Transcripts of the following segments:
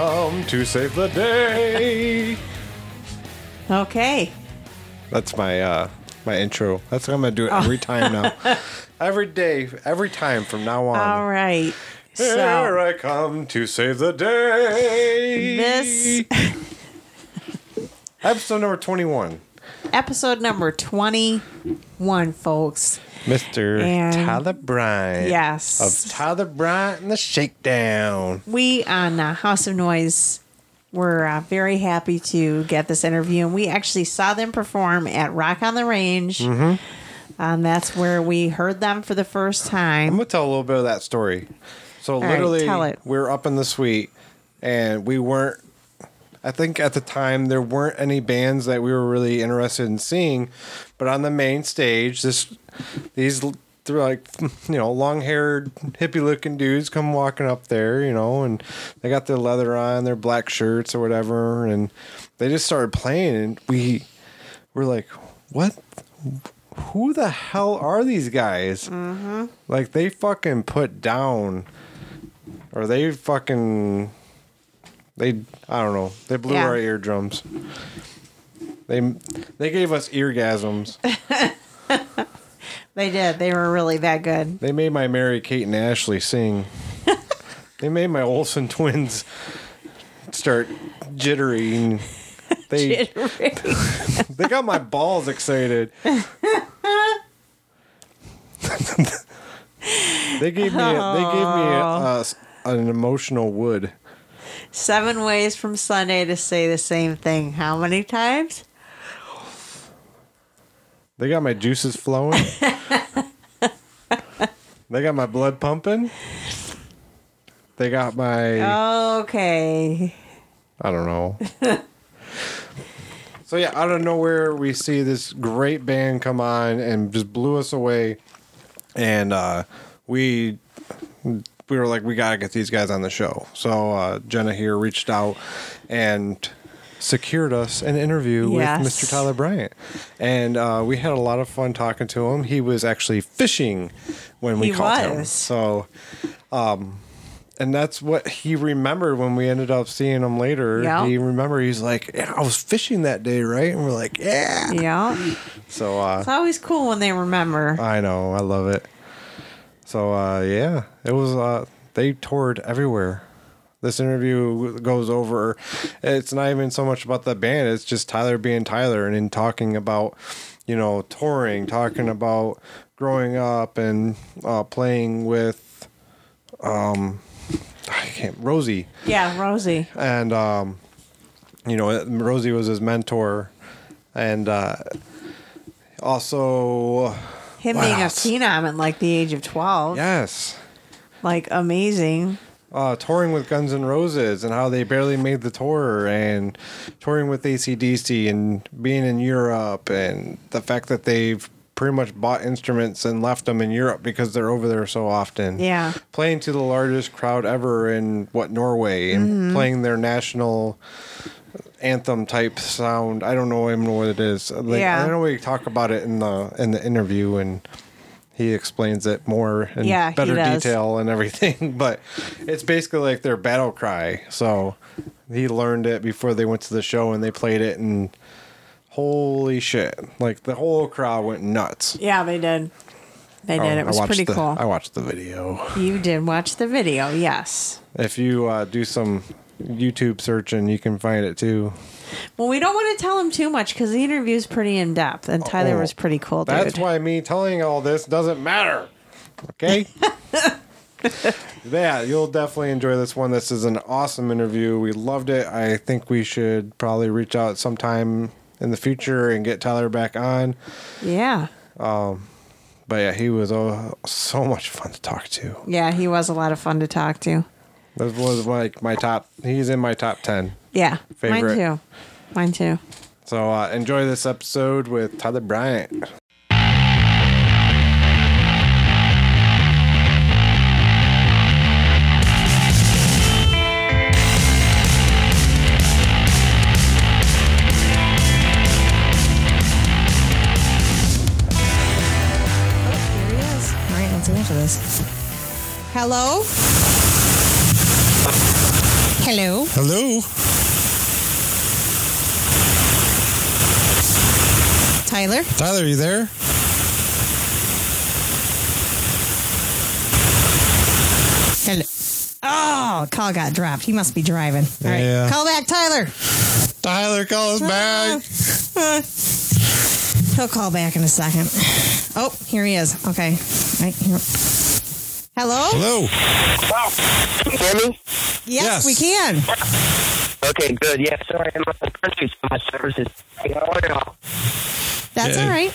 come to save the day. Okay. That's my my intro. That's what I'm gonna do it every time now. Every day, every time from now on. All right. Here So I come to save the day. this Episode number 21. episode number 21, folks. Mr. And- Tyler Bryant. Yes. Of Tyler Bryant and the Shakedown. We on House of Noise were very happy to get this interview, and we actually saw them perform at Rock on the Range. Mm-hmm. And that's where we heard them for the first I'm time. going to tell a little bit of that story. So right, literally, tell it. we were up in the suite, and we weren't, I think at the time, there weren't any bands that we were really interested in seeing. But on the main stage, they're like, long-haired, hippie-looking dudes come walking up there, and they got their leather on, their black shirts or whatever, and they just started playing, and we were like, what? Who the hell are these guys? Mm-hmm. Like, they fucking put down, or I don't know, they blew our eardrums. They gave us eargasms. They did. They were really that good. They made my Mary Kate and Ashley sing. They made my Olsen twins start jittering. They got my balls excited. They gave me an emotional wood. 7 ways from Sunday to say the same thing. How many times? They got my juices flowing. They got my blood pumping. They got my... Okay. I don't know. So yeah, out of nowhere, we see this great band come on and just blew us away. And we were like, we got to get these guys on the show. So Jenna here reached out and secured us an interview with Mr. Tyler Bryant. And we had a lot of fun talking to him. He was actually fishing when we called him. So, and that's what he remembered when we ended up seeing him later. Yeah. He remembered, he's like, yeah, I was fishing that day, right? And we're like, yeah. Yeah. So it's always cool when they remember. I know. I love it. So, yeah, it was, they toured everywhere. This interview goes over, it's not even so much about the band, it's just Tyler being Tyler and in talking about, touring, talking about growing up and playing with, Rosie. Yeah, Rosie. And, Rosie was his mentor. And also... Him being a phenom at like the age of 12. Yes. Like, amazing. Touring with Guns N' Roses and how they barely made the tour, and touring with AC/DC and being in Europe, and the fact that they've pretty much bought instruments and left them in Europe because they're over there so often. Yeah. Playing to the largest crowd ever in Norway, and playing their national anthem type sound. I don't know even what it is. I know we talk about it in the interview, and he explains it more in better detail and everything. But it's basically like their battle cry. So he learned it before they went to the show, and they played it, and holy shit, like the whole crowd went nuts. Yeah, they did. They did. It was pretty cool. I watched the video. You did watch the video, yes. If you do some YouTube searching, you can find it too. Well, we don't want to tell him too much because the interview is pretty in depth, and Tyler was pretty cool, dude. That's why me telling all this doesn't matter. Okay? Yeah, you'll definitely enjoy this one. This is an awesome interview. We loved it. I think we should probably reach out sometime in the future and get Tyler back on. Yeah. But yeah, he was so much fun to talk to. Yeah, he was a lot of fun to talk to. That was like my top. He's in my top 10. Yeah, favorite. Mine too. So enjoy this episode with Tyler Bryant. Here he is. All right, let's answer this. Hello? Hello. Hello. Tyler? Tyler, you there? Hello. Oh, call got dropped. He must be driving. All right. Yeah. Call back, Tyler. Tyler, call us back. He'll call back in a second. Oh, here he is. Okay. Right here. Hello? Hello. Can you hear me? Yes, Yes. we can. Okay, good. Yeah, sorry, I'm out in the country, so my service is... That's Yeah. all right.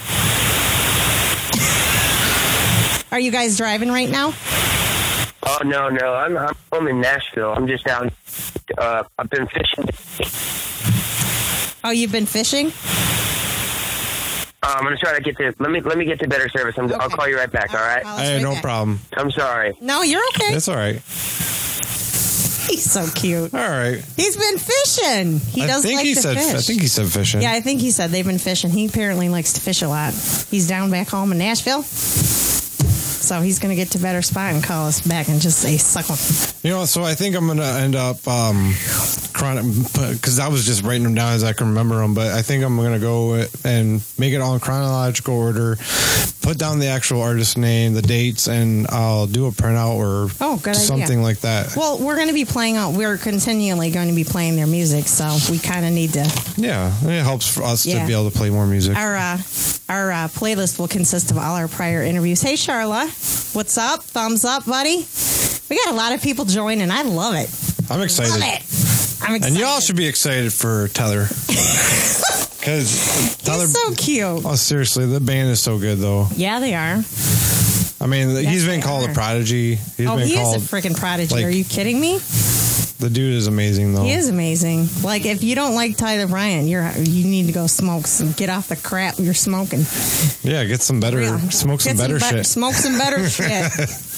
Are you guys driving right now? Oh, no. I'm home in Nashville. I'm just out... I've been fishing. Oh, you've been fishing? I'm going to try to get to... Let me get to better service. I'll Okay. call you right back, all right? Call us Hey, right no back. problem. I'm sorry. No, you're okay. It's all right. He's so cute. All right. He's been fishing. He does like to fish. I think he said fishing. Yeah, I think he said they've been fishing. He apparently likes to fish a lot. He's down back home in Nashville. So he's going to get to better spot and call us back and just say, suck him. You know, so I think I'm going to end up, because I was just writing them down as I can remember them, but I think I'm going to go and make it all in chronological order, put down the actual artist name, the dates, and I'll do a printout or Good something idea. like that. Well, we're going to be we're continually going to be playing their music, so we kind of need to. Yeah, it helps for us Yeah. to be able to play more music. Our playlist will consist of all our prior interviews. Hey, Charla, what's up? Thumbs up, buddy. We got a lot of people joining. I love it. I'm excited. Love it. I'm excited. And y'all should be excited for Tyler. Because Tyler... He's so cute. Oh, seriously, the band is so good, though. Yeah, they are. I mean, he's been they called are. a prodigy. He's been He called... is a freaking prodigy. like- Are you kidding me? The dude is amazing, though. He is amazing. Like, if you don't like Tyler Bryant, you need to go smoke some, get off the crap you're smoking. Yeah, get some better... Yeah. Smoke some Get better shit. Smoke some better shit.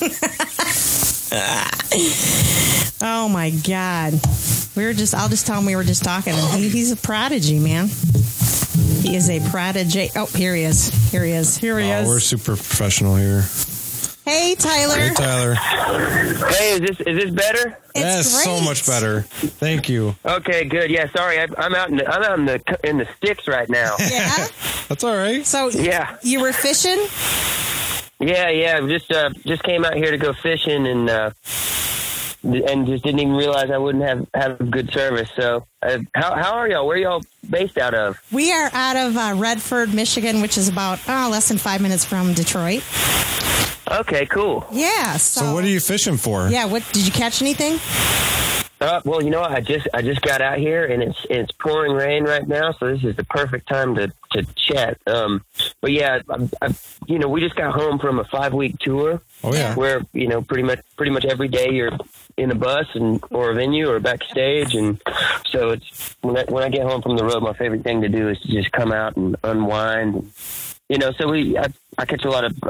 Oh my God. I'll just tell him we were just talking. And he's a prodigy, man. He is a prodigy. Oh, here he is. Here he is. We're super professional here. Hey, Tyler. Hey, Tyler. Hey, is this better? That's It's so great. much better. Thank you. Okay, good. Yeah, sorry, I'm out in the sticks right now. Yeah. That's all right. So Yeah. you were fishing? Yeah. Just came out here to go fishing and just didn't even realize I wouldn't have good service. So, how are y'all? Where are y'all based out of? We are out of Redford, Michigan, which is about less than 5 minutes from Detroit. Okay, cool. Yeah. So what are you fishing for? Yeah. What did you catch anything? Well, you know what? I just got out here and it's pouring rain right now, so this is the perfect time to chat. But yeah, we just got home from a 5-week tour. Oh, yeah. Where pretty much every day you're in a bus or a venue or backstage, and so it's when I get home from the road, my favorite thing to do is to just come out and unwind. So I catch a lot of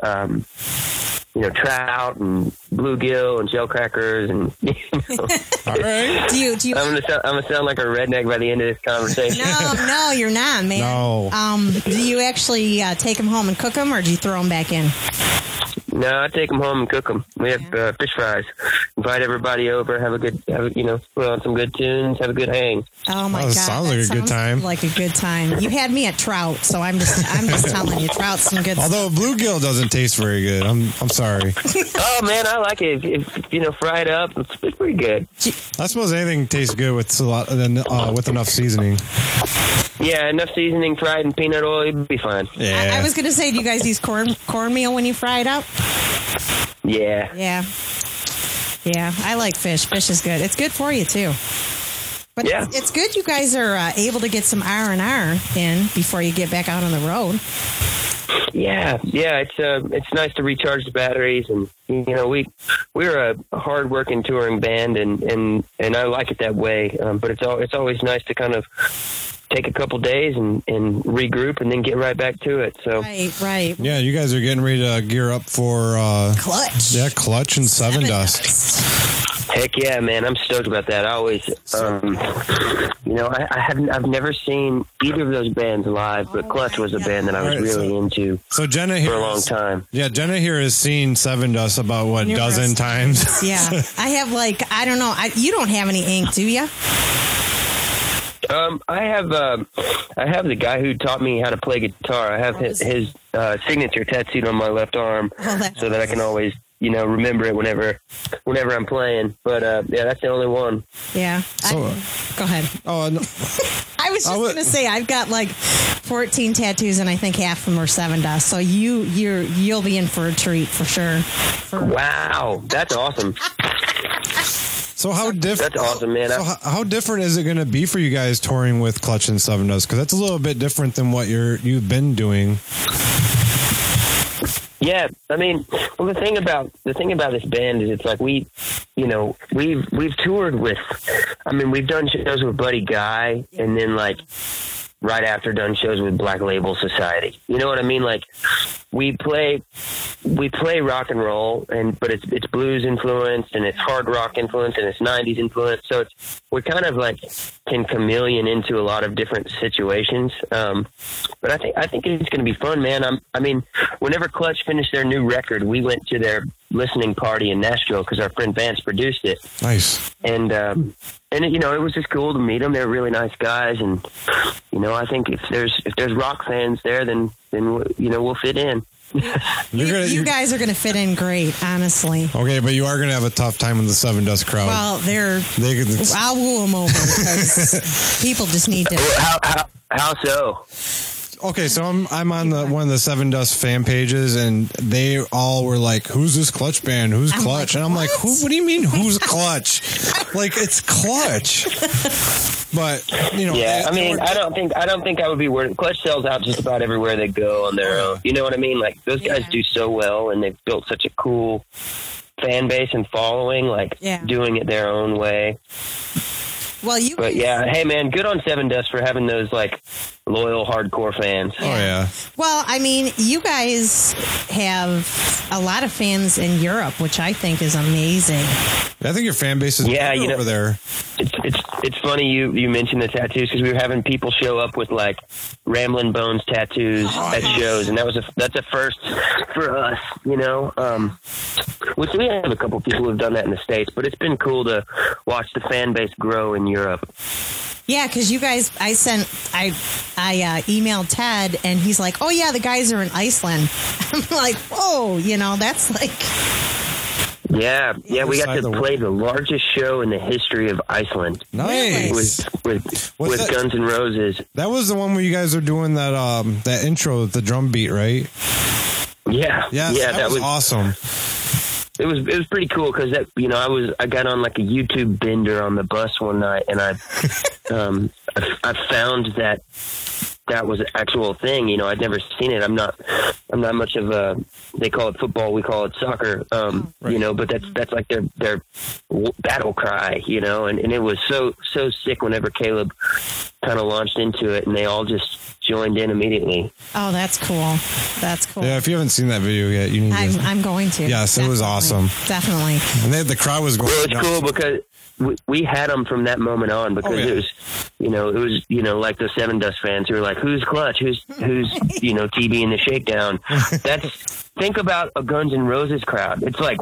trout and bluegill and shell crackers, and All right. Do you? I'm gonna sound like a redneck by the end of this conversation. No, you're not, man. No. Do you actually take them home and cook them, or do you throw them back in? No, I take them home and cook them. We have fish fries. Invite everybody over. Put on some good tunes. Have a good hang. Oh my Oh, God, sounds like a good time. Like a good time. You had me at trout, so I'm just telling you, trout's some good. Although bluegill doesn't taste very good. I'm sorry. Oh man, I like it. If fried up, it's pretty good. I suppose anything tastes good with with enough seasoning. Yeah, enough seasoning, fried in peanut oil, you'd be fine. Yeah. I was gonna say, do you guys use cornmeal when you fry it up? Yeah. Yeah. I like fish. Fish is good. It's good for you too. But Yeah. it's good you guys are able to get some R&R in before you get back out on the road. Yeah. It's nice to recharge the batteries, and we're a hard working touring band, and I like it that way. But it's always nice to kind of take a couple days and regroup and then get right back to it. So Right. Yeah, you guys are getting ready to gear up for Clutch. Clutch and Seven Dust. Heck yeah, man! I'm stoked about that. I always, I've never seen either of those bands live, but Clutch was a band that I was really into. So Jenna here for a long time. Yeah, Jenna here has seen Seven Dust about dozen times. Yeah, I have I don't know. You don't have any ink, do you? I have the guy who taught me how to play guitar. I have his signature tattooed on my left arm, so that I can always, remember it whenever I'm playing. But yeah, that's the only one. Yeah. So, go ahead. Oh, no. I was just gonna say I've got 14 tattoos, and I think half of them are Seven Dust. So you'll be in for a treat for sure. Wow, that's awesome. So how different? That's awesome, man. So how different is it going to be for you guys touring with Clutch and Seven Dust? Because that's a little bit different than what you've been doing. Yeah, I mean, well, the thing about this band is it's we've toured with. I mean, we've done shows with Buddy Guy, and then right after done shows with Black Label Society. You know what I mean? We play rock and roll, but it's blues influenced, and it's hard rock influenced, and it's 90s influenced. So we're kind of can chameleon into a lot of different situations. But I think it's going to be fun, man. I mean, whenever Clutch finished their new record, we went to their listening party in Nashville because our friend Vance produced it. Nice. And it was just cool to meet them. They're really nice guys, and I think if there's rock fans there, then we'll fit in. You guys are going to fit in great, honestly. Okay, but you are going to have a tough time with the Seven Dust crowd. Well, I'll woo them over because people just need to. How so? Okay, so I'm on one of the Seven Dust fan pages, and they all were like, "Who's this Clutch band? Who's Clutch?" And I'm like, "What do you mean, who's Clutch? It's Clutch." But yeah, I mean, I don't think I would be worried. Clutch sells out just about everywhere they go on their own. You know what I mean? Those guys do so well, and they've built such a cool fan base and following. Doing it their own way. Well, But yeah, hey man, good on Seven Dust for having those loyal hardcore fans. Oh yeah. Well, I mean, you guys have a lot of fans in Europe, which I think is amazing. I think your fan base is over there. It's funny you mentioned the tattoos because we were having people show up with Ramblin' Bones tattoos at shows, and that's a first for us, Which we have a couple people who've done that in the States, but it's been cool to watch the fan base grow in Europe. Yeah, because you guys, I emailed Ted, and he's like, "Oh yeah, the guys are in Iceland." I'm like, "Whoa, that's Yeah, we got to play the largest show in the history of Iceland. Nice. With Guns N' Roses. That was the one where you guys are doing that intro with the drum beat, right? Yeah. Yes, that was awesome. It was pretty cool because I got on a YouTube bender on the bus one night, and I found that was an actual thing. I'd never seen it. I'm not much of a. They call it football. We call it soccer. Right. But that's their battle cry. And it was so sick whenever Caleb kind of launched into it, and they all just joined in immediately. Oh, that's cool. That's cool. Yeah, if you haven't seen that video yet, you need to. I'm going to. Yes, definitely. It was awesome. Definitely. And the crowd was going. Well, it's cool because we had them from that moment on because it was, like the Seven Dust fans who were like, "Who's Clutch? Who's TB and the Shakedown?" Think about a Guns N' Roses crowd. It's 10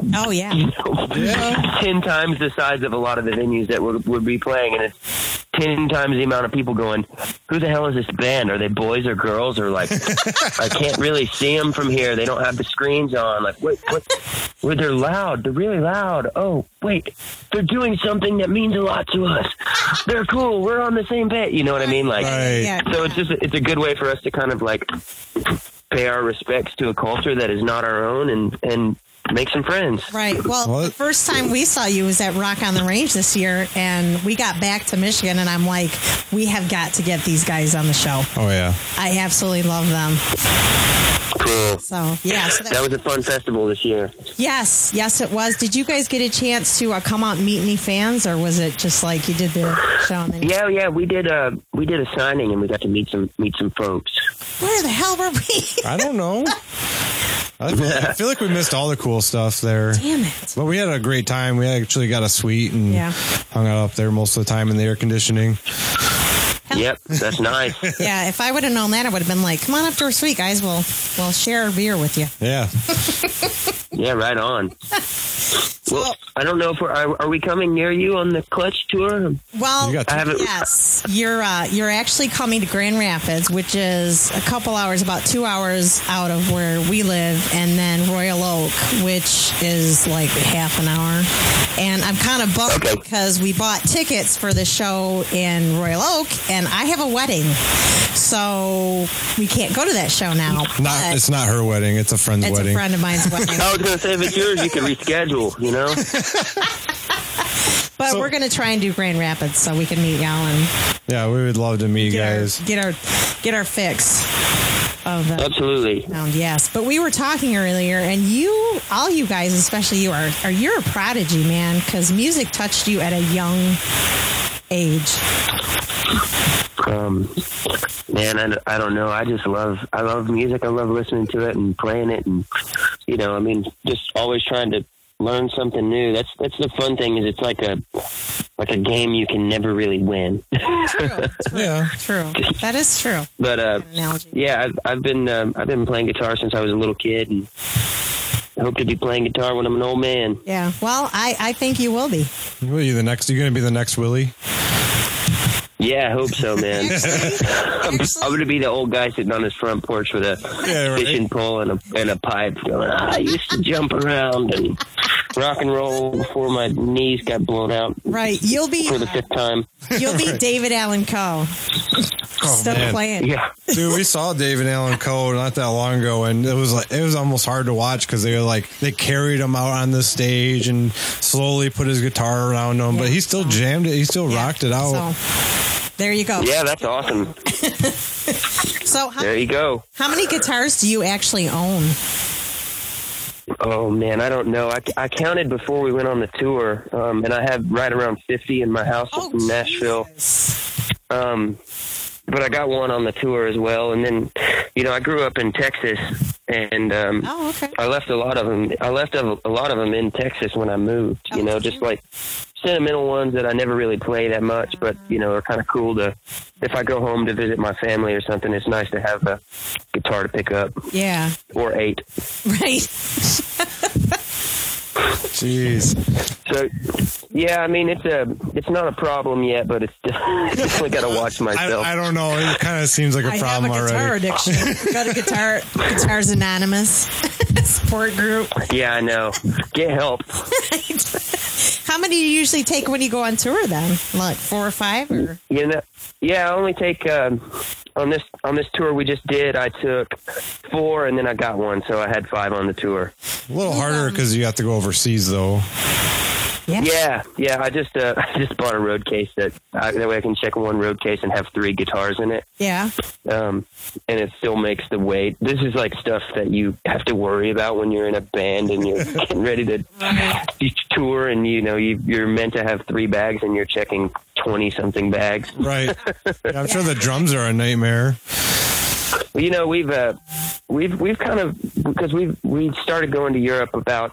times the size of a lot of the venues that would be playing, and it's 10 times the amount of people going, "Who the hell is this band? Are they boys or girls?" Or I can't really see them from here. They don't have the screens on. What? Well, they're loud. They're really loud. Oh, wait, they're doing something that means a lot to us. They're cool. We're on the same page. You know what I mean? Right. So it's a good way for us to kind of pay our respects to a culture that is not our own and make some friends. Right. Well, the first time we saw you was at Rock on the Range this year, and we got back to Michigan, and I'm like, we have got to get these guys on the show. Oh, yeah. I absolutely love them. Cool. So, yeah. That was a fun festival this year. Yes, it was. Did you guys get a chance to come out and meet any fans, or was it just you did the show? And then Yeah. We did a signing, and we got to meet some folks. Where the hell were we? I don't know. I feel like we missed all the cool stuff there. Damn it. But we had a great time. We actually got a suite and hung out up there most of the time in the air conditioning. Yep, that's nice. Yeah, if I would have known that, I would have been like, come on up to our suite, guys. We'll share a beer with you. Yeah. Yeah, right on. Well, I don't know if are we coming near you on the Clutch tour? Well, You got I haven't. yes, you're actually coming to Grand Rapids, which is a couple hours, about 2 hours out of where we live, and then Royal Oak, which is like half an hour. And I'm kind of bummed because we bought tickets for the show in Royal Oak, and I have a wedding, so we can't go to that show now. It's not her wedding. It's a friend's It's wedding. a friend of mine's wedding. I was going to say, if it's yours, you can reschedule, you know? But we're going to try and do Grand Rapids so we can meet y'all and Yeah, we would love to meet you guys. get our fix of the Absolutely. sound. Yes, but we were talking earlier, and all you guys, especially you, you're a prodigy, man, because music touched you at a young age. Man, I don't know. I love music. I love listening to it and playing it, and just always trying to learn something new. That's the fun thing. Is it's like a game you can never really win. Yeah. True. That is true. But Analogy. yeah, I've been playing guitar since I was a little kid, and I hope to be playing guitar when I'm an old man. Yeah. Well, I think you will be. Will you going to be the next Willie? Yeah, I hope so, man. I'm going to be the old guy sitting on his front porch with a fishing pole and a pipe going, I used to jump around and rock and roll before my knees got blown out. Right. You'll be for the 5th time. You'll be David Allan Coe. Still man. playing. Yeah. Dude, we saw David Allan Coe not that long ago, and it was almost hard to watch because they carried him out on the stage and slowly put his guitar around him, but he still jammed it. He still rocked it out. So, there you go. Yeah, that's awesome. So There you go. how many guitars do you actually own? Oh, man, I don't know. I counted before we went on the tour, and I have right around 50 in my house in Nashville. Jesus. But I got one on the tour as well. And then, I grew up in Texas, and okay. I left a lot of them. I left a lot of them in Texas when I moved. Just like sentimental ones that I never really play that much, but are kind of cool to. If I go home to visit my family or something, it's nice to have a guitar to pick up. Yeah. Or 8. Right. Jeez. So, yeah, I mean, it's not a problem yet, but it's definitely got to watch myself. I don't know. It kind of seems like a problem I have a guitar already. addiction. Go to Guitars Anonymous support group. Yeah, I know. Get help. How many do you usually take when you go on tour then? Like 4 or 5? Or? Yeah, I only take on this tour we just did. I took 4, and then I got 1, so I had 5 on the tour. A little harder because you have to go overseas, though. Yeah. I just bought a road case that way I can check one road case and have 3 guitars in it. Yeah. And it still makes the weight. This is like stuff that you have to worry about when you're in a band and you're getting ready to tour, and you're meant to have 3 bags and you're checking 20 something bags. Right. Yeah, I'm sure the drums are a nightmare. Well, we've kind of, because we started going to Europe about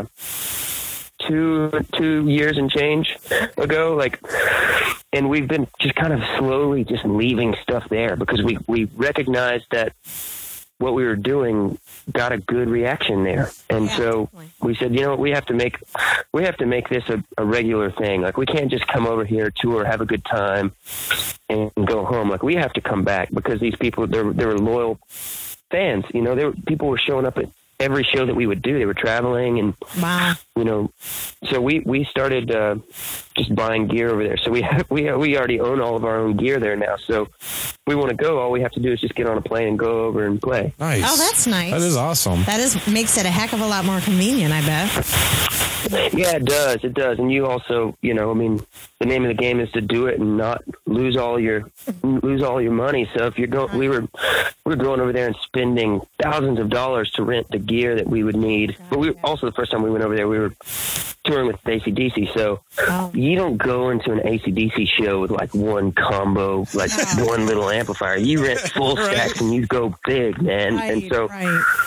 2 years and change ago, and we've been just kind of slowly just leaving stuff there because we recognized that what we were doing got a good reaction there. And so we said, we have to make this a regular thing. Like, we can't just come over here, tour, have a good time and go home. Like, we have to come back because these people, they were loyal fans. People were showing up at every show that we would do. They were traveling, and wow. So we started just buying gear over there. So we already own all of our own gear there now. So we want to go. All we have to do is just get on a plane and go over and play. Nice. Oh, that's nice. That is awesome. That makes it a heck of a lot more convenient, I bet. Yeah, it does. It does. And you also, the name of the game is to do it and not lose all your money. So if you're going, we were going over there and spending thousands of dollars to rent the gear that we would need. But we also, the first time we went over there, we were touring with AC/DC. So you don't go into an AC/DC show with like one combo, like one little amplifier. You rent full stacks and you go big, man. Right, and so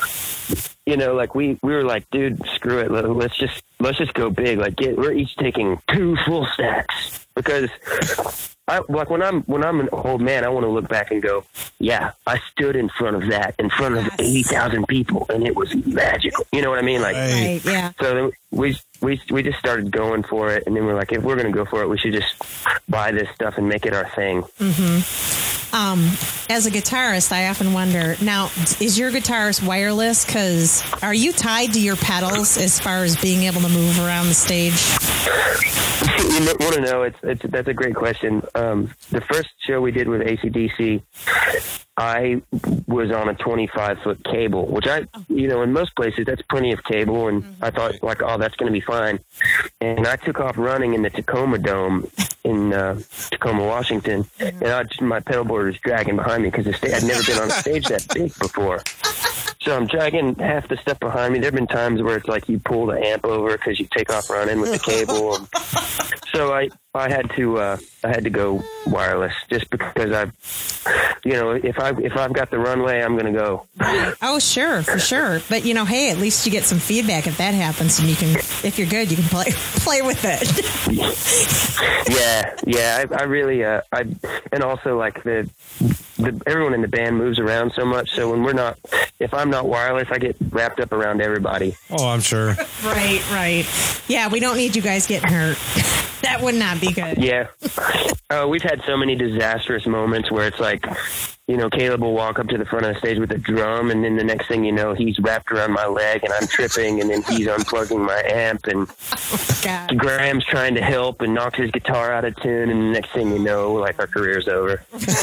you know, like we were like, dude, screw it. Let's just go big. Like we're each taking 2 full stacks because like when I'm an old man, I want to look back and go, yeah, I stood in front of that, in front of 80,000 people, and it was magical. You know what I mean? Like, Right, yeah. so then we just started going for it, and then we're like, if we're going to go for it, we should just buy this stuff and make it our thing. As a guitarist, I often wonder, now, is your guitarist wireless? Because are you tied to your pedals as far as being able to move around the stage? You want to know? That's a great question. The first show we did with AC/DC, I was on a 25-foot cable, which in most places that's plenty of cable, and I thought like, oh, that's going to be fine. And I took off running in the Tacoma Dome in Tacoma, Washington, and my pedal board was dragging behind me because I'd never been on a stage that big before. So I'm dragging half the stuff behind me. There have been times where it's like you pull the amp over because you take off running with the cable. So I had to go wireless just because if I've got the runway, I'm going to go. Oh, sure, for sure. But hey, at least you get some feedback if that happens, and you can, if you're good, you can play with it. Yeah. I really and also like everyone in the band moves around so much. So when if I'm not wireless, I get wrapped up around everybody. Oh, I'm sure. Right. Yeah, we don't need you guys getting hurt. That would not be good. Yeah. We've had so many disastrous moments where it's like, Caleb will walk up to the front of the stage with a drum, and then the next thing you know, he's wrapped around my leg, and I'm tripping, and then he's unplugging my amp, and Graham's trying to help and knocks his guitar out of tune, and the next thing you know, like, our career's over.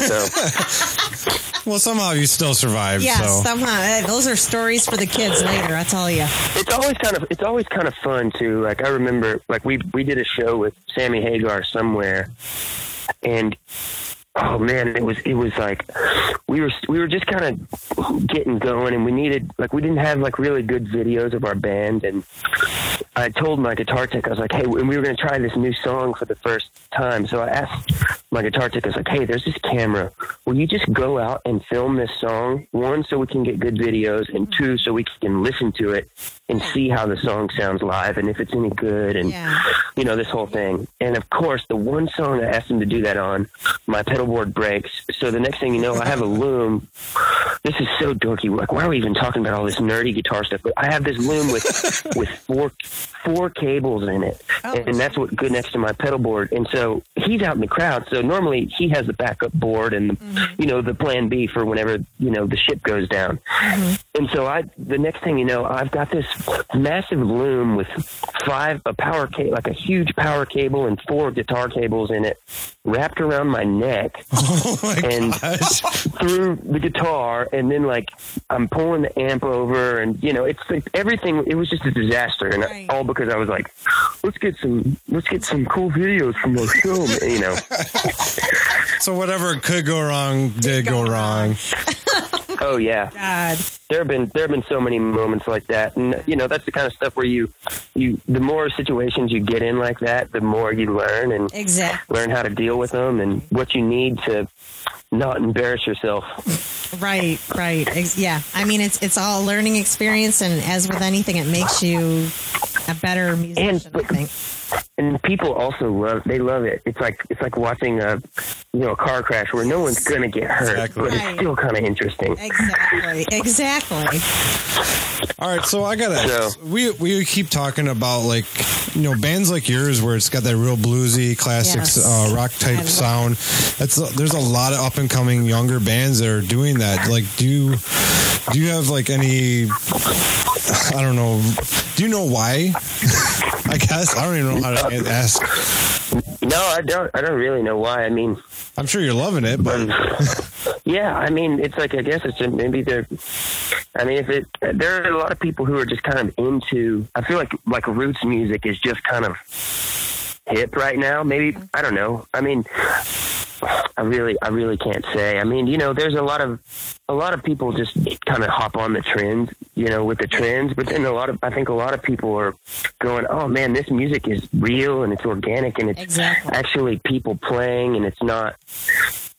So, well, somehow you still survived. Yeah, so. somehow. Those are stories for the kids later, I tell you. It's always kind of fun too. Like I remember, like we did a show with Sammy Hagar somewhere, and oh man, it was like we were just kind of getting going, and we didn't have like really good videos of our band. And I told my guitar tech, I was like, hey, and we were going to try this new song for the first time. So I asked my guitar tech, I was like, hey, there's this camera. Will you just go out and film this song? 1, so we can get good videos, and 2, so we can listen to it and see how the song sounds live and if it's any good, and this whole thing. And of course, the one song I asked him to do that on, my pedal board breaks. So the next thing you know, I have a loom. This is so dorky. Like, why are we even talking about all this nerdy guitar stuff? But I have this loom with four cables in it, and that's what good next to my pedal board. And so he's out in the crowd. So normally he has the backup board and the plan B for whenever the ship goes down. And so the next thing you know, I've got this massive loom with a huge power cable and 4 guitar cables in it, wrapped around my neck. Oh my and gosh. through the guitar, and then like I'm pulling the amp over, and it's like everything. It was just a disaster, and all because I was like, let's get some cool videos from the show, So whatever could go wrong did go wrong. Oh yeah. God. There have been so many moments like that, and that's the kind of stuff where you the more situations you get in like that, the more you learn and learn how to deal with them and what you need to not embarrass yourself. Right. Yeah. I mean, it's all a learning experience, and as with anything, it makes you a better musician, I think. And people also love it. It's like watching a car crash where no one's gonna get hurt, but it's still kind of interesting. Exactly. All right, so I gotta ask, we keep talking about like bands like yours where it's got that real bluesy classic rock type sound. There's a lot of up and coming younger bands that are doing that. Like, do you have like any? I don't know. Do you know why? I guess I don't even know how to ask. No, I don't really know why. I mean, I'm sure you're loving it, but yeah, I mean, it's like, I guess it's maybe there are a lot of people who are just kind of into. I feel like roots music is just kind of hip right now. Maybe, I don't know. I mean, I really can't say. I mean, there's a lot of people just kind of hop on the trends, with the trends, but then I think a lot of people are going, oh man, this music is real and it's organic and it's actually people playing, and it's not,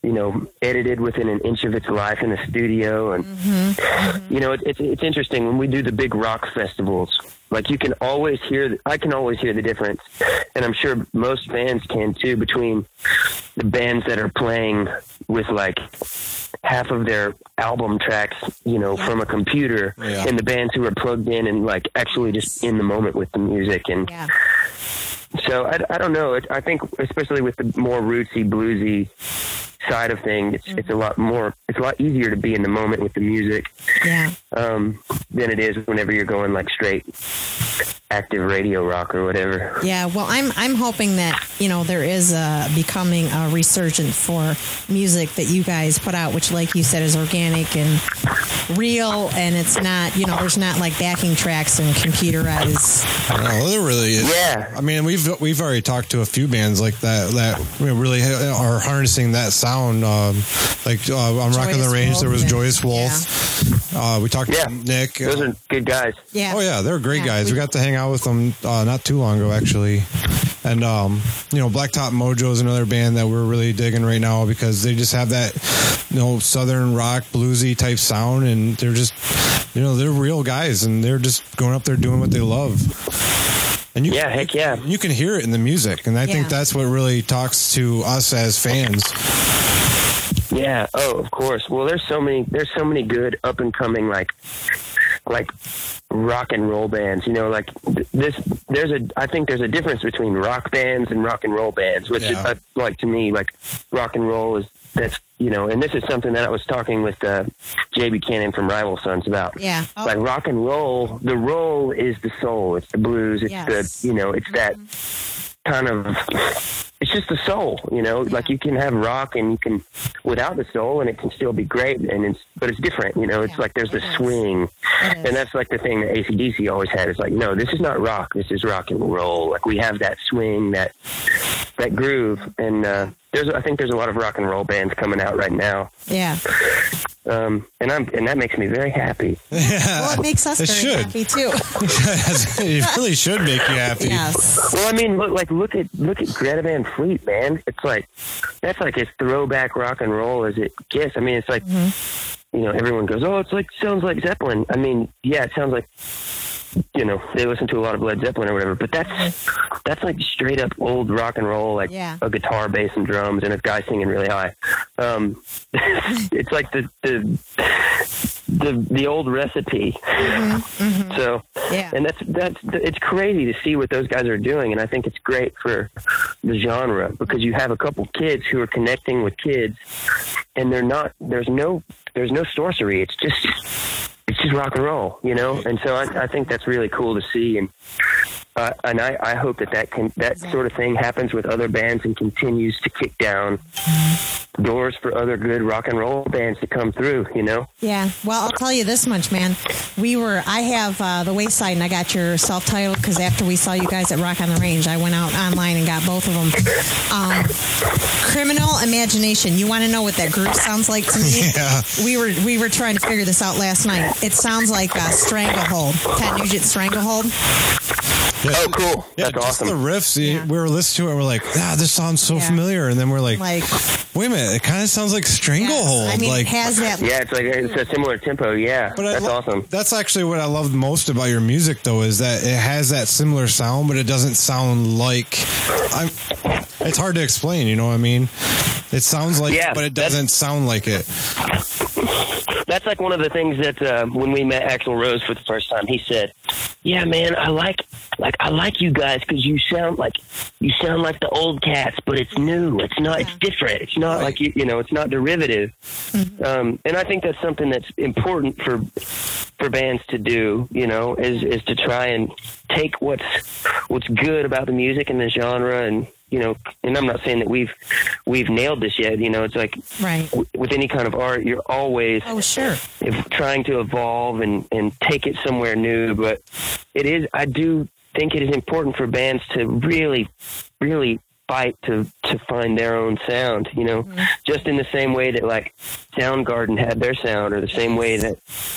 edited within an inch of its life in the studio. And, it's interesting when we do the big rock festivals, like I can always hear the difference. And I'm sure most bands can too, between the bands that are playing with like half of their album tracks, from a computer, and the bands who are plugged in and like actually just in the moment with the music. And so I don't know. I think especially with the more rootsy, bluesy side of things, it's a lot easier to be in the moment with the music than it is whenever you're going like straight active radio rock or whatever. Yeah, well, I'm hoping that there is becoming a resurgence for music that you guys put out, which, like you said, is organic and real, and it's not there's not like backing tracks and computerized. No, there really is. Yeah, I mean, we've already talked to a few bands like that really are harnessing that sound. On Rock on the Range, there was Joyous Wolf. Yeah. We talked to Nick. Those are good guys. Yeah. Oh yeah, they're great guys. We got to hang out with them not too long ago, actually. And Blacktop Mojo is another band that we're really digging right now because they just have that southern rock bluesy type sound, and they're just they're real guys, and they're just going up there doing what they love. And heck yeah. You can hear it in the music, and I think that's what really talks to us as fans. Yeah. Oh, of course. Well, there's so many good up and coming like rock and roll bands. I think there's a difference between rock bands and rock and roll bands, which is, to me, like rock and roll is and this is something that I was talking with Jay Buchanan from Rival Sons about. Yeah. Oh. Like rock and roll, the roll is the soul. It's the blues. It's it's that kind of, it's just the soul, like you can have rock and you can without the soul and it can still be great, but it's different, it's like there's the swing, and that's like the thing that AC/DC always had. It's like, no, this is not rock, this is rock and roll. Like we have that swing, that groove, and I think there's a lot of rock and roll bands coming out right now. Yeah. And that makes me very happy. Yeah. Well, it makes us very happy too. It really should make you happy. Yes. Well, I mean, look at Greta Van Fleet, man. It's like that's like as throwback rock and roll as it gets. I mean, it's like everyone goes, oh, it's like sounds like Zeppelin. I mean, yeah, it sounds like they listen to a lot of Led Zeppelin or whatever, but that's like straight up old rock and roll, like a guitar, bass, and drums, and a guy singing really high. It's like the old recipe. So, and that's it's crazy to see what those guys are doing, and I think it's great for the genre because you have a couple kids who are connecting with kids, and there's no sorcery. It's just rock and roll, and so I think that's really cool to see, and I hope that sort of thing happens with other bands and continues to kick down doors for other good rock and roll bands to come through, Yeah. Well, I'll tell you this much, man. I have The Wayside, and I got your self-titled because after we saw you guys at Rock on the Range, I went out online and got both of them. Criminal Imagination. You want to know what that group sounds like to me? Yeah. We were trying to figure this out last night. It sounds like Stranglehold. Ted Nugent Stranglehold. Yeah. Oh, cool. Yeah, That's awesome. The riffs, we were listening to it, and we're like, this sounds so familiar. And then we're like, wait a minute, it kind of sounds like Stranglehold. Yes. I mean, like, it has that. Yeah, it's a similar tempo, yeah. But that's awesome. That's actually what I love most about your music, though, is that it has that similar sound, but it doesn't sound like... it's hard to explain, you know what I mean? It sounds like it, but it doesn't sound like it. That's like one of the things that when we met Axl Rose for the first time, he said, yeah, man, I like you guys because you sound like the old cats, but it's new. It's not. It's different. It's not like it's not derivative. And I think that's something that's important for bands to do. Is to try and take what's good about the music and the genre, and and I'm not saying that we've nailed this yet. It's like with any kind of art, you're always trying to evolve and take it somewhere new. But I do think it is important for bands to really, really fight to find their own sound, just in the same way that like Soundgarden had their sound, or the same way that,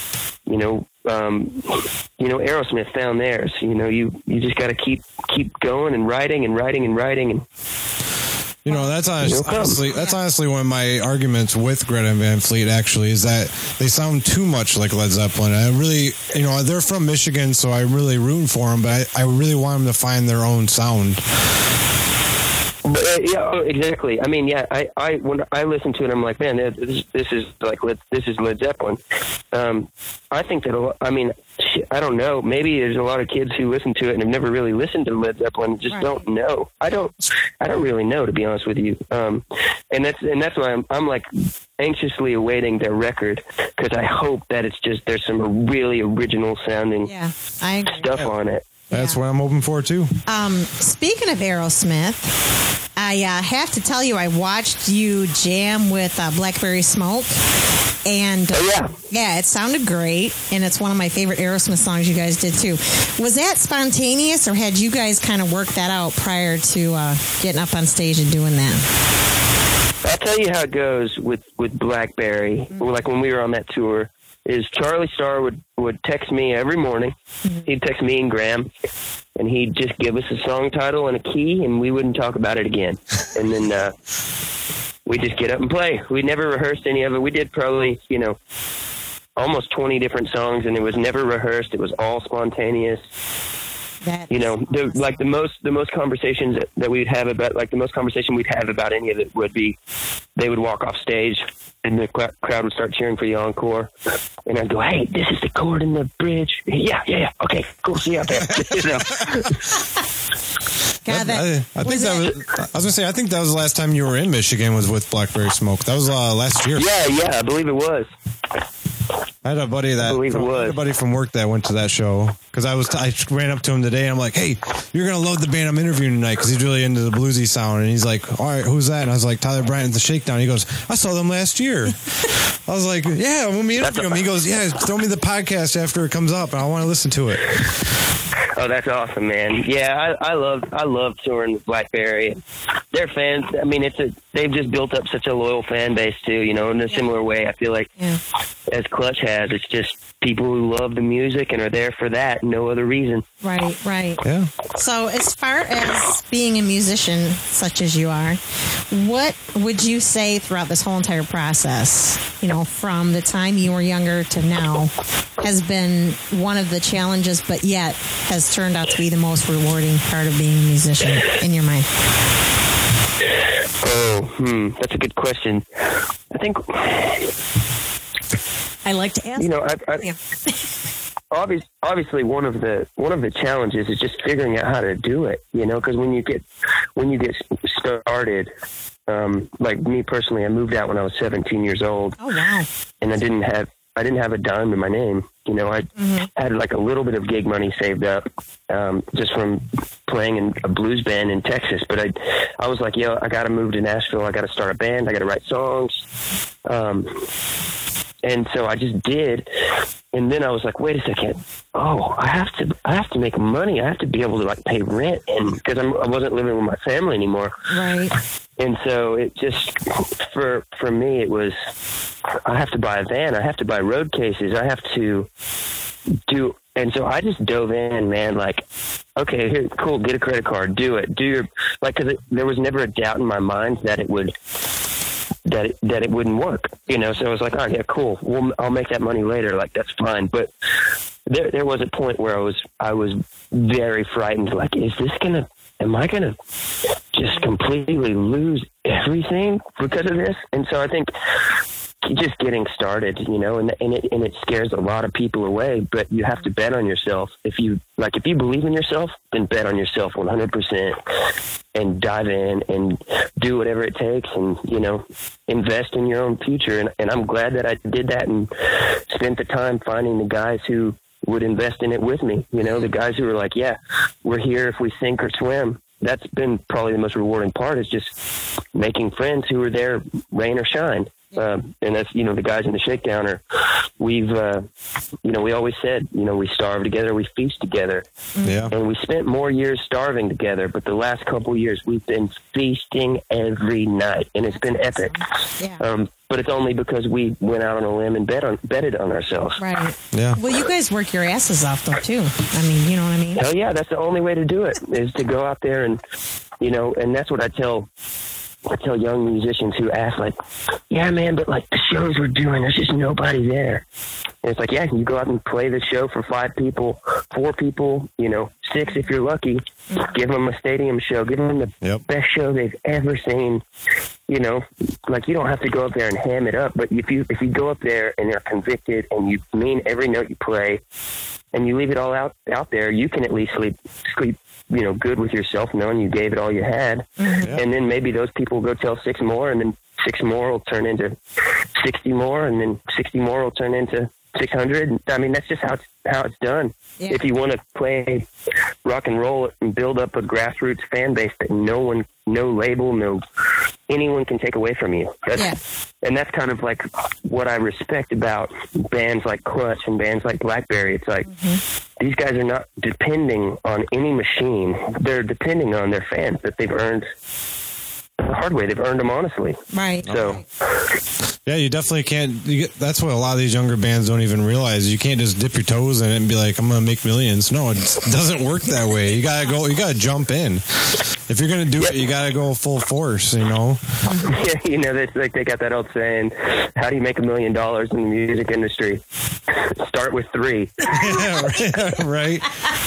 Aerosmith found theirs. You just got to keep going and writing and writing and writing. And You know, that's honestly one of my arguments with Greta Van Fleet, actually, is that they sound too much like Led Zeppelin. I really, you know, they're from Michigan, so I'm really rooting for them, but I really want them to find their own sound. Yeah, exactly. I mean, yeah, I when I listen to it, I'm like, man, this is Led Zeppelin. I think that I mean, I don't know. Maybe there's a lot of kids who listen to it and have never really listened to Led Zeppelin and just don't know. I don't really know, to be honest with you. And that's why I'm like anxiously awaiting their record, because I hope that it's just there's some really original sounding stuff on it. That's what I'm hoping for, too. Speaking of Aerosmith, I have to tell you, I watched you jam with Blackberry Smoke. And it sounded great. And it's one of my favorite Aerosmith songs you guys did, too. Was that spontaneous, or had you guys kind of worked that out prior to getting up on stage and doing that? I'll tell you how it goes with Blackberry. Mm-hmm. Like when we were on that tour, is Charlie Starr would text me every morning. Mm-hmm. He'd text me and Graham, and he'd just give us a song title and a key, and we wouldn't talk about it again. And then we'd just get up and play. We never rehearsed any of it. We did probably, you know, almost 20 different songs, and it was never rehearsed. It was all spontaneous. You know, the most conversations that we'd have about, like the most conversation we'd have about any of it would be, they would walk off stage and the crowd would start cheering for the encore, and I'd go, "Hey, this is the chord in the bridge." Yeah. Okay, cool. See you out there. You know? I think that was the last time you were in Michigan was with Blackberry Smoke. That was last year. Yeah, I believe it was. I had a buddy from work that went to that show, because I ran up to him today and I'm like, "Hey, you're gonna love the band I'm interviewing tonight," because he's really into the bluesy sound. And he's like, "All right, who's that?" And I was like, "Tyler Bryant, The Shakedown." He goes, "I saw them last year." I was like, "Yeah, when we interview him," he goes, "Yeah, throw me the podcast after it comes up, and I want to listen to it." Oh, that's awesome, man. Yeah, I love touring with Blackberry. They're fans. I mean, they've just built up such a loyal fan base too, you know, in a similar way. I feel like as Clutch has, it's just people who love the music and are there for that, no other reason. Right. Yeah. So as far as being a musician such as you are, what would you say throughout this whole entire process, you know, from the time you were younger to now, has been one of the challenges, but yet has turned out to be the most rewarding part of being a musician in your mind? That's a good question. I think I like to ask. You know, obviously one of the challenges is just figuring out how to do it. You know, because when you get started, like me personally, I moved out when I was 17 years old. Oh wow! And I didn't have a dime in my name. You know, I had like a little bit of gig money saved up, just from playing in a blues band in Texas. But I was like, I got to move to Nashville. I got to start a band. I got to write songs. And so I just did. And then I was like, wait a second. Oh, I have to make money. I have to be able to like pay rent, and because I wasn't living with my family anymore. Right. And so it just, for me, it was, I have to buy a van. I have to buy road cases. I have to do, and so I just dove in, man, like, okay, here, cool, get a credit card, do it. Because there was never a doubt in my mind that it would, that it wouldn't work, you know? So I was like, oh yeah, cool. I'll make that money later. Like, that's fine. But there was a point where I was very frightened. Like, am I going to just completely lose everything because of this? And so I think just getting started, you know, and it scares a lot of people away, but you have to bet on yourself. If you believe in yourself, then bet on yourself 100% and dive in and do whatever it takes, and, you know, invest in your own future. And I'm glad that I did that and spent the time finding the guys who would invest in it with me. You know, the guys who were like, yeah, we're here if we sink or swim. That's been probably the most rewarding part, is just making friends who are there, rain or shine. And that's, you know, the guys in the Shakedown we've, you know, we always said, you know, we starve together, we feast together. Yeah. And we spent more years starving together, but the last couple of years we've been feasting every night, and it's been epic. Yeah. But it's only because we went out on a limb and betted on ourselves. Right. Yeah. Well, you guys work your asses off, though, too. I mean, you know what I mean? Hell yeah, that's the only way to do it, is to go out there and, you know, and that's what I tell tell young musicians who ask, like, yeah, man, but like the shows we're doing, there's just nobody there. And it's like, yeah, you go out and play the show for 5 people, 4 people, 6 if you're lucky. Give them a stadium show. Give them the best show they've ever seen. Like, you don't have to go up there and ham it up, but if you go up there and you're convicted and you mean every note you play and you leave it all out there, you can at least sleep good with yourself, knowing you gave it all you had. And then maybe those people go tell 6 more, and then 6 more will turn into 60 more, and then 60 more will turn into 600. I mean, that's just how it's done. Yeah. If you want to play rock and roll and build up a grassroots fan base that no label, anyone can take away from you. And that's kind of like what I respect about bands like Clutch and bands like Blackberry. It's like, these guys are not depending on any machine. They're depending on their fans that they've earned the hard way. They've earned them honestly. Right. So, yeah, you definitely can't. That's what a lot of these younger bands don't even realize. You can't just dip your toes in it and be like, I'm going to make millions. No, it doesn't work that way. You got to jump in. If you're going to do it, you got to go full force, Yeah, that's like they got that old saying, how do you make $1 million in the music industry? Start with 3. Right.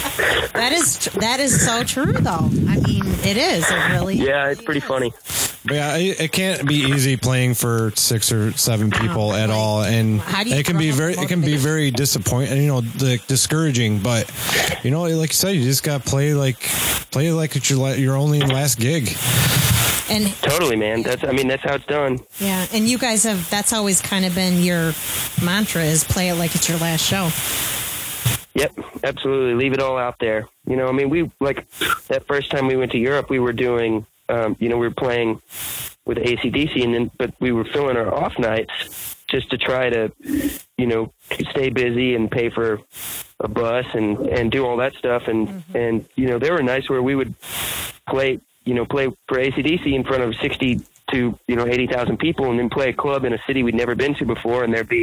That is so true, though. I mean, it is. It really. Yeah, it's pretty funny. But yeah, it can't be easy playing for 6 or 7 people at all, and it can be very disappointing, discouraging. But like you said, you just got to play like it's your only and last gig. And totally, man. That's how it's done. Yeah, and you guys that's always kind of been your mantra, is play it like it's your last show. Yep, absolutely. Leave it all out there. We like that first time we went to Europe, we were doing. We were playing with AC/DC, but we were filling our off nights just to try to, stay busy and pay for a bus and do all that stuff. And they were nice where we would play for AC/DC in front of 60 to 80,000 people, and then play a club in a city we'd never been to before, and there'd be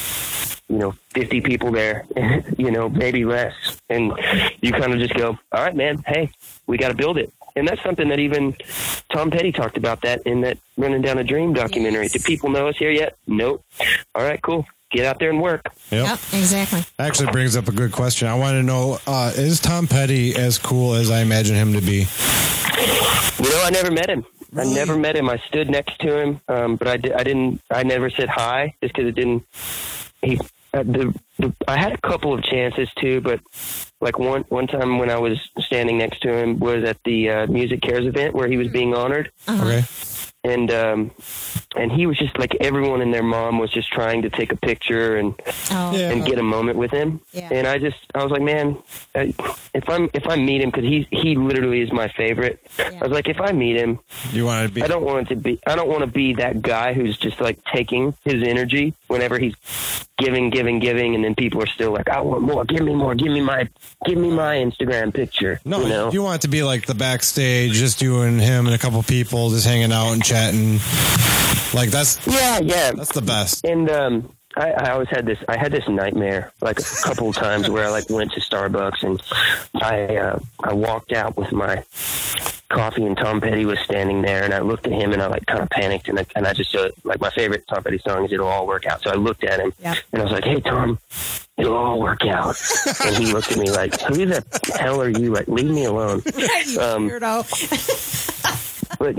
50 people there, maybe less, and you kind of just go, all right, man, hey, we got to build it. And that's something that even Tom Petty talked about that in that Running Down a Dream documentary. Yes. Do people know us here yet? Nope. All right, cool. Get out there and work. Yep, exactly. Actually brings up a good question. I want to know, is Tom Petty as cool as I imagine him to be? I never met him. Really? I never met him. I stood next to him, but I never said hi just because it didn't. I had a couple of chances too, but like one time when I was standing next to him was at the Music Cares event where he was being honored. Okay. And he was just like, everyone and their mom was just trying to take a picture and get a moment with him. Yeah. And I was like, man, if I meet him, because he literally is my favorite. Yeah. I was like, if I meet him, you want to be? I don't want to be that guy who's just like taking his energy whenever he's giving, and then people are still like, I want more, give me more, give me my Instagram picture. No, you want it to be like the backstage, just you and him and a couple people just hanging out and chatting. Like that's that's the best. And I always had this nightmare like a couple of times where I like went to Starbucks and I walked out with my coffee and Tom Petty was standing there, and I looked at him and I like kind of panicked, and I just like my favorite Tom Petty song is "It'll All Work Out." So I looked at him and I was like, "Hey Tom, it'll all work out." And he looked at me like, "Who the hell are you? Like, leave me alone." But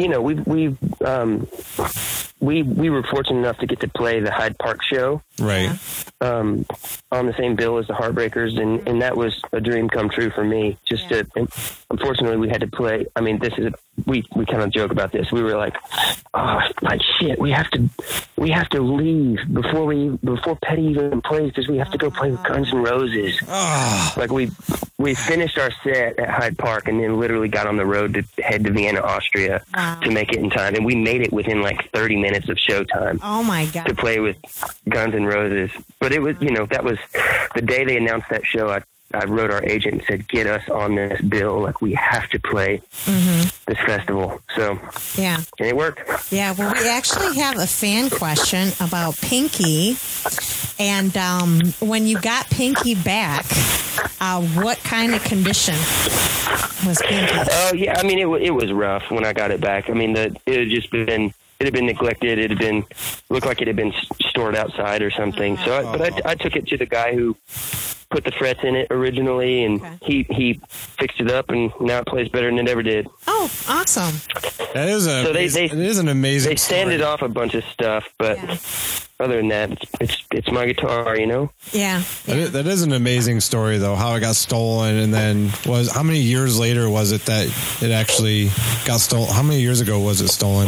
we were fortunate enough to get to play the Hyde Park show, right? On the same bill as the Heartbreakers, and that was a dream come true for me. Unfortunately, we had to play. I mean, we kind of joke about this. We were like, shit, we have to leave before Petty even plays because we have to go play with Guns N' Roses. Like we finished our set at Hyde Park and then literally got on the road to head to Vienna, Austria to make it in time, and we made it within like 30 minutes of showtime. Oh my god! To play with Guns N' Roses, but it was that was the day they announced that show. I wrote our agent and said, get us on this bill. Like, we have to play this festival. So, Yeah. and it worked. Yeah, well, we actually have a fan question about Pinky. And when you got Pinky back, what kind of condition was Pinky? Oh, yeah. I mean, it was rough when I got it back. I mean, it had been neglected. It had been looked like it had been stored outside or something. So, I took it to the guy who put the frets in it originally, and he fixed it up, and now it plays better than it ever did. Oh, awesome. That is it is an amazing They sanded off a bunch of stuff, but other than that, it's my guitar, you know? Yeah. That is an amazing story, though, how it got stolen, and then how many years later was it that it actually got stolen? How many years ago was it stolen?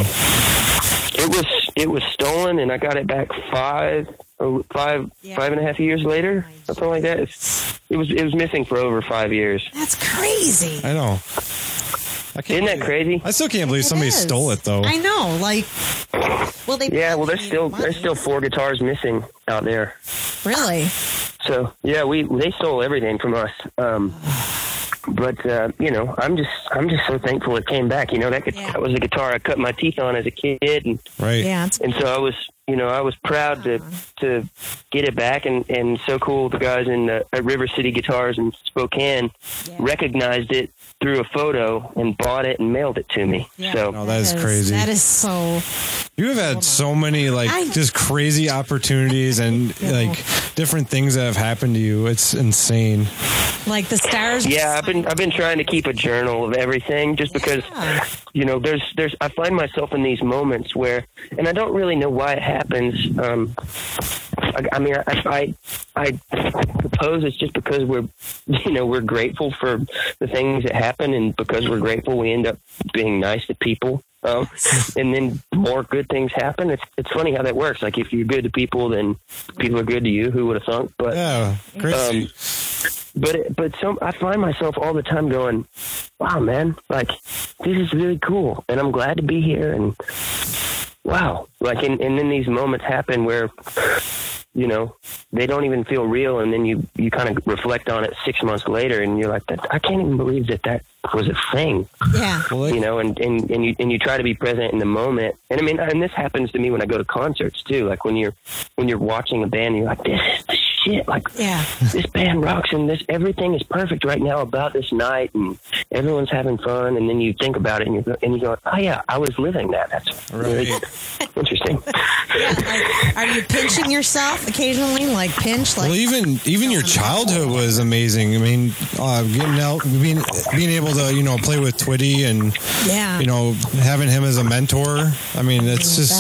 It was stolen, and I got it back five and a half years later, something like that. It was missing for over 5 years. That's crazy. I know. Isn't that crazy? I still can't believe somebody stole it, though. I know. Like, well, there's still 4 guitars missing out there. Really? So yeah, they stole everything from us. But you know, I'm just so thankful it came back. You know, that was a guitar I cut my teeth on as a kid, and right. Yeah. And so I was proud to get it back, and so cool. The guys at River City Guitars in Spokane recognized it through a photo and bought it and mailed it to me. Yeah. So that is crazy. That is so. You have had so many just crazy opportunities and like different things that have happened to you. It's insane. Like the stars. Yeah, I've been trying to keep a journal of everything, just because you know there's I find myself in these moments where, and I don't really know why it happens. I mean, I suppose it's just because we're grateful for the things that happen, and because we're grateful, we end up being nice to people. And then more good things happen. It's funny how that works. Like, if you're good to people, then people are good to you. Who would have thunk? But yeah, crazy. But I find myself all the time going, wow, man, like, this is really cool, and I'm glad to be here, and wow, like, and then these moments happen where, you know, they don't even feel real, and then you kind of reflect on it 6 months later, and you're like, I can't even believe that was a thing. Yeah. You know, and you try to be present in the moment. And I mean, and this happens to me when I go to concerts too. Like, when you're watching a band, and you're like, this is the shit. Like, this band rocks, and everything is perfect right now about this night, and everyone's having fun. And then you think about it, and you go, oh yeah, I was living that. That's really interesting. Are you pinching yourself occasionally? Like, pinch? Like, well, even your childhood was amazing. I mean, getting out, being able to, you know, play with Twitty, and you know, having him as a mentor. I mean, it's just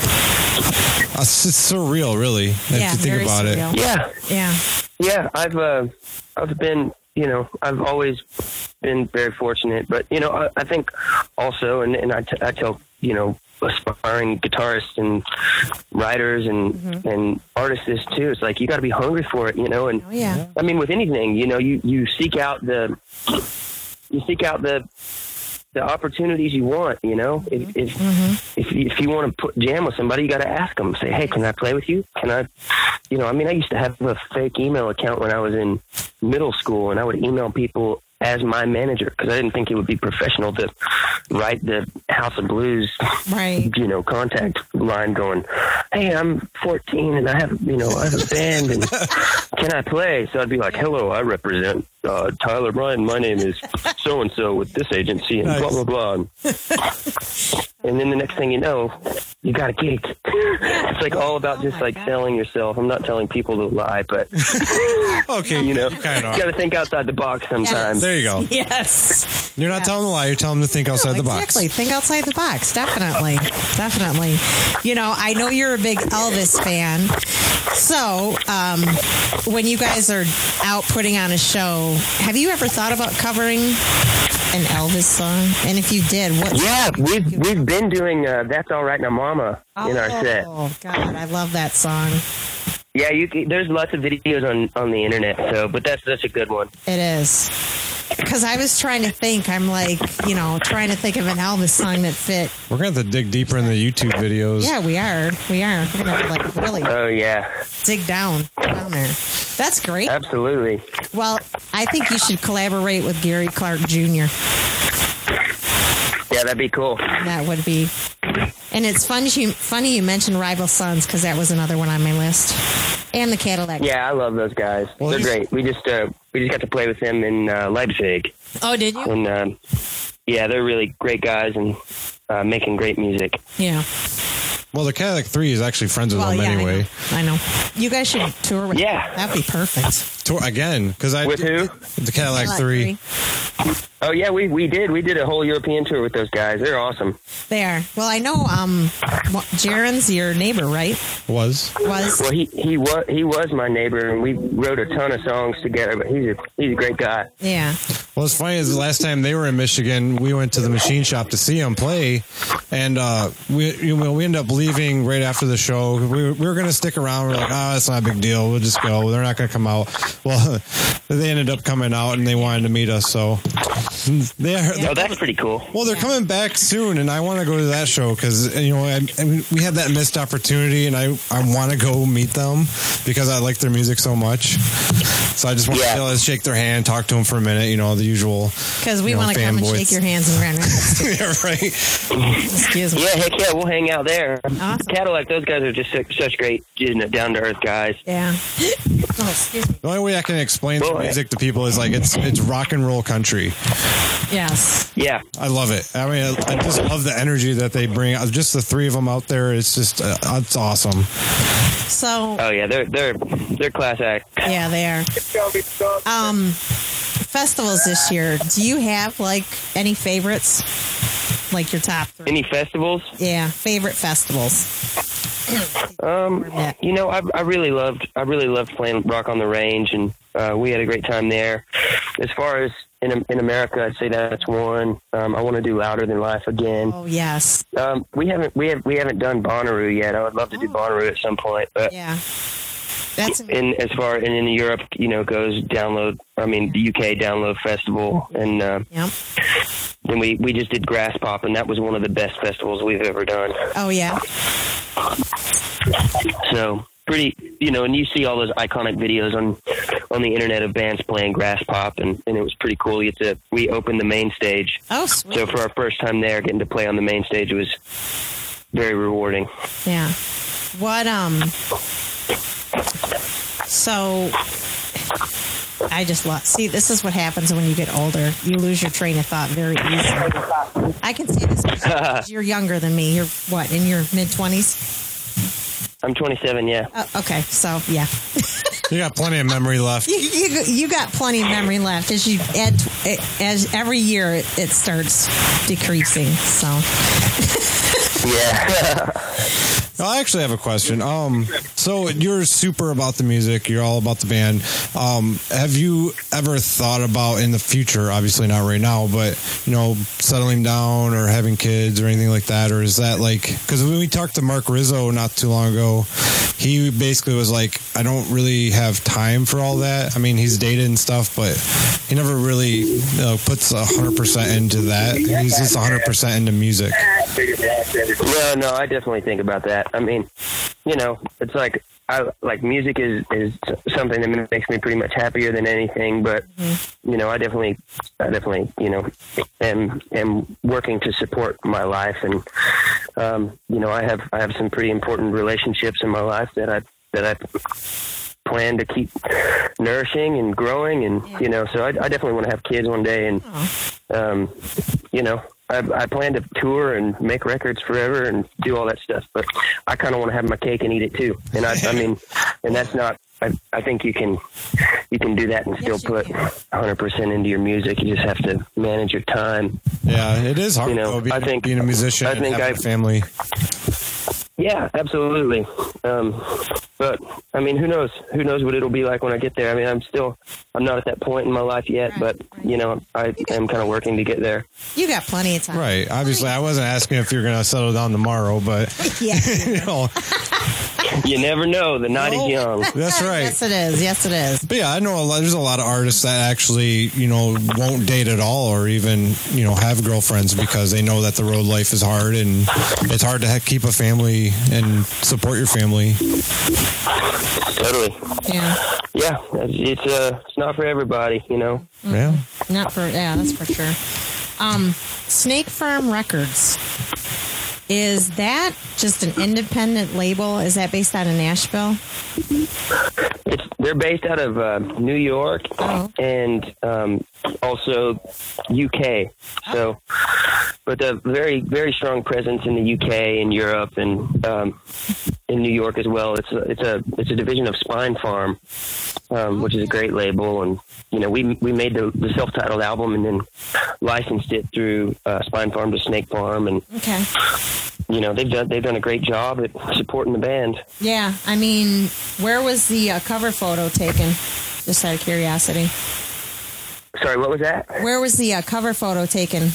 it's surreal, really. If you think about surreal. it. Yeah. I've been, you know, I've always been very fortunate, but you know, I think also, and I tell, you know, aspiring guitarists and writers and artists this too. It's like, you got to be hungry for it, you know. And I mean, with anything, you know, you seek out the opportunities you want, you know. If you want to jam with somebody, you got to ask them. Say, hey, can I play with you? Can I, you know? I mean, I used to have a fake email account when I was in middle school, and I would email people as my manager, because I didn't think it would be professional to write the House of Blues, you know, contact line going, hey, I'm 14 and I have a band, and can I play? So I'd be like, hello, I represent Tyler Bryan. My name is so-and-so with this agency, and blah, blah, blah. And then the next thing you know, you got a gig. It's like all about just like selling yourself. I'm not telling people to lie, but okay, you know, you kind of got to think outside the box sometimes. There you go. Yes. You're not telling a lie. You're telling them to think outside the box. Exactly. Think outside the box. Definitely. Definitely. You know, I know you're a big Elvis fan. So, when you guys are out putting on a show, have you ever thought about covering an Elvis song? And if you did, what? Yeah, we've been doing "That's All Right Now, Mama" in our set. Oh God, I love that song. Yeah, there's lots of videos on the internet. So, but that's a good one. It is. Because I was trying to think, I'm like, you know, trying to think of an Elvis song that fit. We're going to have to dig deeper in the YouTube videos. Yeah, we are. We're going to have to, like, really dig down there. That's great. Absolutely. Well, I think you should collaborate with Gary Clark Jr. Yeah, that'd be cool. That would be. And it's funny you mentioned Rival Sons because that was another one on my list. And the Cadillac. Yeah, I love those guys. Well, They're great. We just got to play with them in Leipzig. Oh, did you? And yeah, they're really great guys and making great music. Yeah. Well, the Cadillac 3 is actually friends with them anyway. I know. You guys should tour with Yeah. That'd be perfect. Tour again, because I With who? The Cadillac 3. Oh yeah, we did. We did a whole European tour with those guys. They're awesome. They are. Well, I know Jaron's your neighbor, right? Was. Well, he was my neighbor, and we wrote a ton of songs together. But he's a great guy. Yeah. Well, it's funny is the last time they were in Michigan, we went to the machine shop to see them play, and we ended up leaving right after the show. We were going to stick around. We're like, it's not a big deal. We'll just go. They're not going to come out. Well, they ended up coming out, and they wanted to meet us. So Oh, that's pretty cool. Well, they're coming back soon, and I want to go to that show because we had that missed opportunity, and I want to go meet them because I like their music so much. So I just want to be able to shake their hand, talk to them for a minute, the usual. Because we want to come and shake your hands in Grand Rapids. Yeah, right. Excuse me. Yeah, heck yeah, we'll hang out there. Awesome. Cadillac, those guys are just such great, down to earth guys. Yeah. Oh, excuse me. The only way I can explain the music to people is like it's rock and roll country. Yes. Yeah. I love it. I mean, I just love the energy that they bring. Just the three of them out there. It's just it's awesome. So. Oh yeah, they're class act. Yeah, they are. Festivals this year. Do you have like any favorites? Like your top 3? Any festivals? Yeah, favorite festivals. I really loved playing Rock on the Range, and we had a great time there. As far as in America, I'd say that's one. I want to do Louder Than Life again. Oh yes. We haven't done Bonnaroo yet. I would love to do Bonnaroo at some point, but yeah. That's in Europe, goes Download. I mean, the UK Download Festival, and then we just did Grass Pop, and that was one of the best festivals we've ever done. Oh yeah. So pretty, and you see all those iconic videos on the internet of bands playing Grass Pop, and it was pretty cool. We opened the main stage. Oh, sweet. So for our first time there, getting to play on the main stage was very rewarding. Yeah. What So I just see, this is what happens when you get older. You lose your train of thought very easily. I can see this because you're younger than me. You're what, in your mid-20s? I'm 27, yeah. Okay, so yeah. You got plenty of memory left. You got plenty of memory left. As every year it starts decreasing. So yeah. I actually have a question. So you're super about the music. You're all about the band. Have you ever thought about in the future, obviously not right now, but, settling down or having kids or anything like that? Or is that because when we talked to Mark Rizzo not too long ago, he basically was like, I don't really have time for all that. I mean, he's dated and stuff, but he never really puts 100% into that. He's just 100% into music. No, I definitely think about that. I mean, it's like music is something that makes me pretty much happier than anything. But I definitely am working to support my life, and I have some pretty important relationships in my life that I plan to keep nourishing and growing, and so I definitely want to have kids one day, and I plan to tour and make records forever and do all that stuff, but I kind of want to have my cake and eat it too. And I mean, and that's not. I think you can do that and still put 100% into your music. You just have to manage your time. Yeah, it is hard. Being a musician and having a family. Yeah, absolutely. But I mean, who knows? Who knows what it'll be like when I get there? I mean, I'm not at that point in my life yet, but I am kind of working to get there. You got plenty of time. Right. Obviously, I wasn't asking if you're going to settle down tomorrow, but yeah. You never know. The night is young. That's right. Yes, it is. Yes, it is. But yeah, I know there's a lot of artists that actually, won't date at all or even, have girlfriends because they know that the road life is hard and it's hard to keep a family and support your family. Totally. Yeah. Yeah, it's not for everybody, Yeah. That's for sure. Snake Farm Records. Is that just an independent label? Is that based out of Nashville? They're based out of New York and also UK. So, but a very, very strong presence in the UK and Europe and in New York as well. It's a division of Spine Farm, which is a great label. And we made the self-titled album and then licensed it through Spine Farm to Snake Farm, and okay. They've done a great job at supporting the band. Yeah, I mean, where was the cover photo taken? Just out of curiosity. Sorry, what was that? Where was the cover photo taken?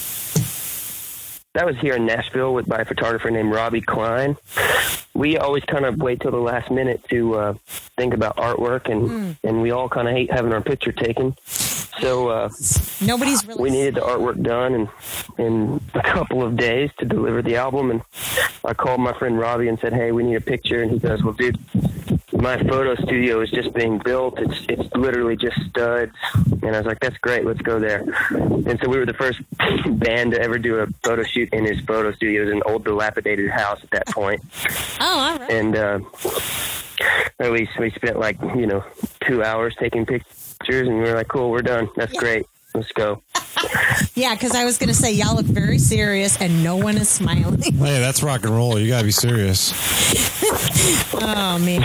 That was here in Nashville by a photographer named Robbie Klein. We always kind of wait till the last minute to think about artwork, and we all kind of hate having our picture taken. So nobody's really. We needed the artwork done in a couple of days to deliver the album, and I called my friend Robbie and said, "Hey, we need a picture," and he goes, "Well, dude, my photo studio is just being built. It's literally just studs." And I was like, "That's great. Let's go there." And so we were the first band to ever do a photo shoot in his photo studio. It was an old, dilapidated house at that point. Oh, all right. And we spent 2 hours taking pictures, and we were like, "Cool, we're done. That's great. Let's go." Yeah, because I was going to say, y'all look very serious, and no one is smiling. Hey, that's rock and roll. You got to be serious. Oh, man.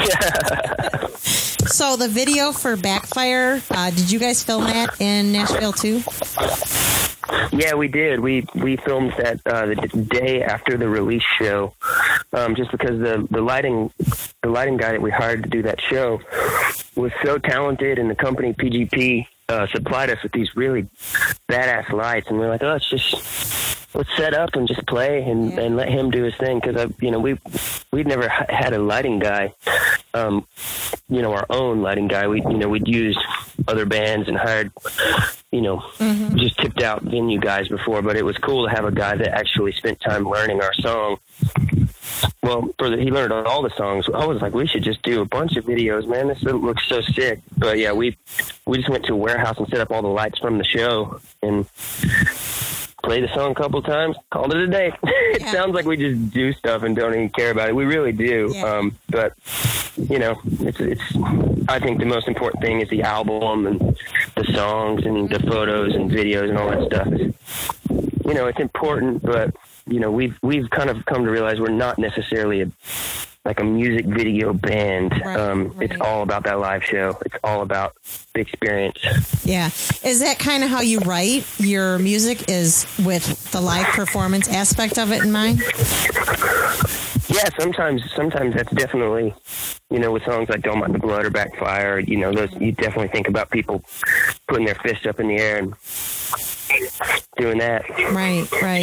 So the video for Backfire, did you guys film that in Nashville, too? Yeah, we did. We filmed that the day after the release show, just because the lighting guy that we hired to do that show was so talented, and the company PGP supplied us with these really badass lights, and we're like, let's set up and just play and let him do his thing, because we'd never had a lighting guy, our own lighting guy. We'd used other bands and hired just tipped out venue guys before, but it was cool to have a guy that actually spent time learning our song. Well, he learned all the songs. I was like, we should just do a bunch of videos, man. This looks so sick. But yeah, we just went to a warehouse and set up all the lights from the show and played the song a couple times, called it a day. It sounds like we just do stuff and don't even care about it. We really do. Yeah. But it's I think the most important thing is the album and the songs and the photos and videos and all that stuff. It's important, but we've kind of come to realize we're not necessarily a music video band. Right. It's all about that live show. It's all about the experience. Yeah. Is that kind of how you write your music, is with the live performance aspect of it in mind? Yeah, sometimes that's definitely, with songs like Don't Mind the Blood or Backfire, those, you definitely think about people putting their fist up in the air and doing that. Right.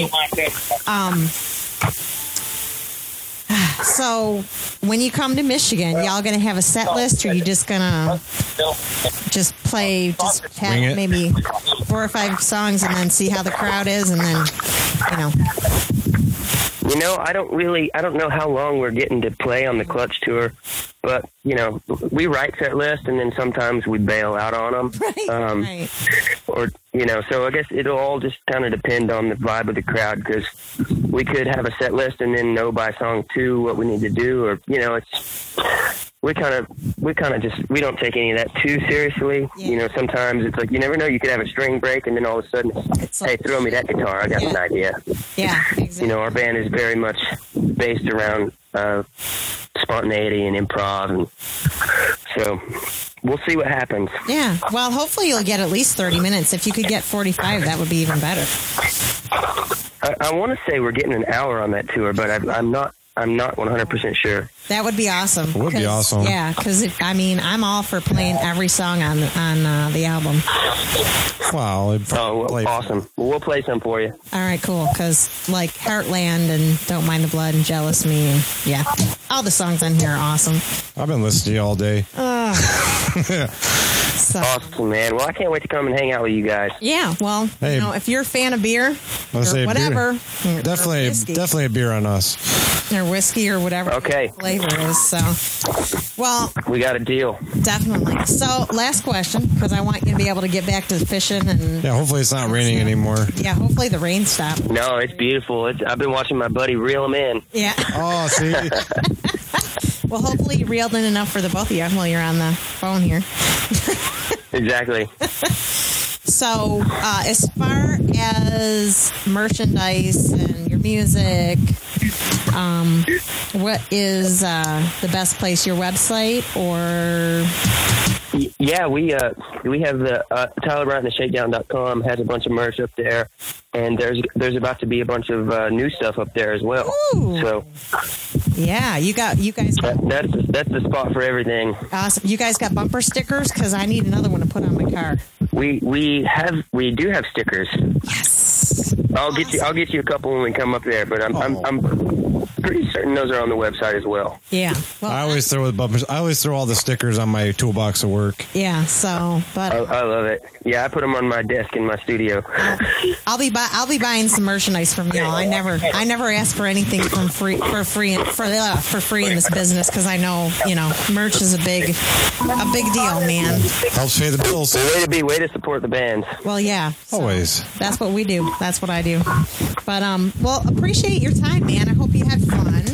So when you come to Michigan, y'all going to have a set list, or you just going to just have maybe 4 or 5 songs and then see how the crowd is, and then, I don't know how long we're getting to play on the Clutch tour, but, we write set lists and then sometimes we bail out on them. Right. Or, so I guess it'll all just kind of depend on the vibe of the crowd, because we could have a set list and then know by song 2 what we need to do, or, we kind of just, we don't take any of that too seriously. Yeah. Sometimes it's like, you never know, you could have a string break and then all of a sudden, hey, throw me that guitar. I got an idea. Yeah, exactly. Our band is very much based around spontaneity and improv, and so we'll see what happens. Yeah, well, hopefully you'll get at least 30 minutes. If you could get 45, that would be even better. I want to say we're getting an hour on that tour, but I'm not I'm not 100% sure. That would be awesome. It would be 'Cause- awesome. Yeah, because I'm all for playing every song on the album. Wow. Oh, well, awesome. Well, we'll play some for you. All right, cool. Because like Heartland and Don't Mind the Blood and Jealous Me, and yeah, all the songs on here are awesome. I've been listening to you all day. So Awesome, man. Well, I can't wait to come and hang out with you guys. yeah, well, Hey. if you're a fan of beer Let's say or whatever, or Definitely, definitely a beer on us. or whiskey or whatever Okay. the flavor is. So, well, We got a deal. definitely. So, last question, because I want you to be able to get back to fishing and Yeah, hopefully it's not raining anymore. yeah, hopefully the rain stops. No, it's beautiful. I've been watching my buddy reel them in. Yeah. Oh, see? Well, hopefully you reeled in enough for the both of you while you're on the phone here. Exactly. So, as far as merchandise and your music, what is the best place? Your website or? Yeah, we have the Tyler Bryant and the Shakedown.com has a bunch of merch up there, and there's about to be a bunch of new stuff up there as well. Ooh. So Yeah, you guys got that's the spot for everything. awesome. You guys got bumper stickers because I need another one to put on my car. We do have stickers. Yes. I'll get you a couple when we come up there, but I'm pretty certain those are on the website as well. Yeah. Well, I always throw the bumpers. I always throw all the stickers on my toolbox at work. yeah. So, but I love it. Yeah, I put them on my desk in my studio. I'll be buying some merchandise from y'all. I never ask for anything for free in this business because I know merch is a big deal, man. Helps pay the bills. Way to support the bands. Well, yeah. So Always. That's what we do. That's what I do. But well, appreciate your time, man. I hope you had fun.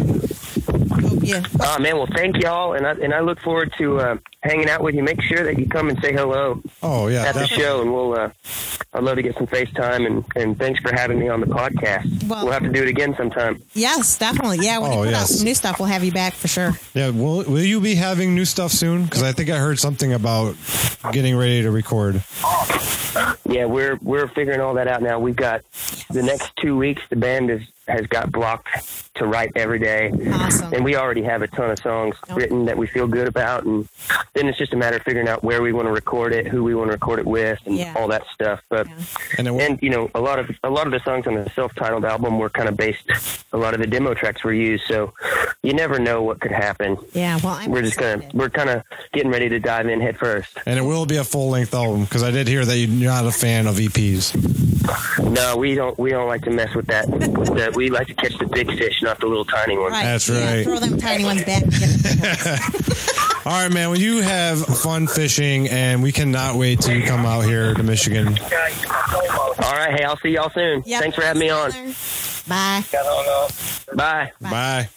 Hope you. Oh man, well thank y'all, and I look forward to hanging out with you. Make sure that you come and say hello Oh, yeah. at the Definitely. show, and we'll I'd love to get some FaceTime, and thanks for having me on the podcast. Well- We'll have to do it again sometime. Yes, definitely. Yeah, when you Oh, put out yes. some new stuff, we'll have you back for sure. Yeah, will you be having new stuff soon? Because I think I heard something about getting ready to record. Yeah, we're figuring all that out now. We've got the next 2 weeks. The band has got blocked to write every day. Awesome. And we already have a ton of songs written that we feel good about, and then it's just a matter of figuring out where we want to record it, who we want to record it with, and Yeah. all that stuff. But And and a lot of the songs on the self-titled album were kind of based. A lot of the demo tracks were used, so you never know what could happen. Yeah, well, We're kind of getting ready to dive in head first. it will be a full length album because I did hear that you're not a fan of E EPs. No, we don't like to mess with that. We like to catch the big fish, not the little tiny ones. Right. That's Yeah, right. throw them tiny ones back. And get them. All right, man. Well, you have fun fishing, and we cannot wait till you come out here to Michigan. All right, hey, I'll see y'all soon. Yep. Thanks for having me on. Bye. Bye. Bye.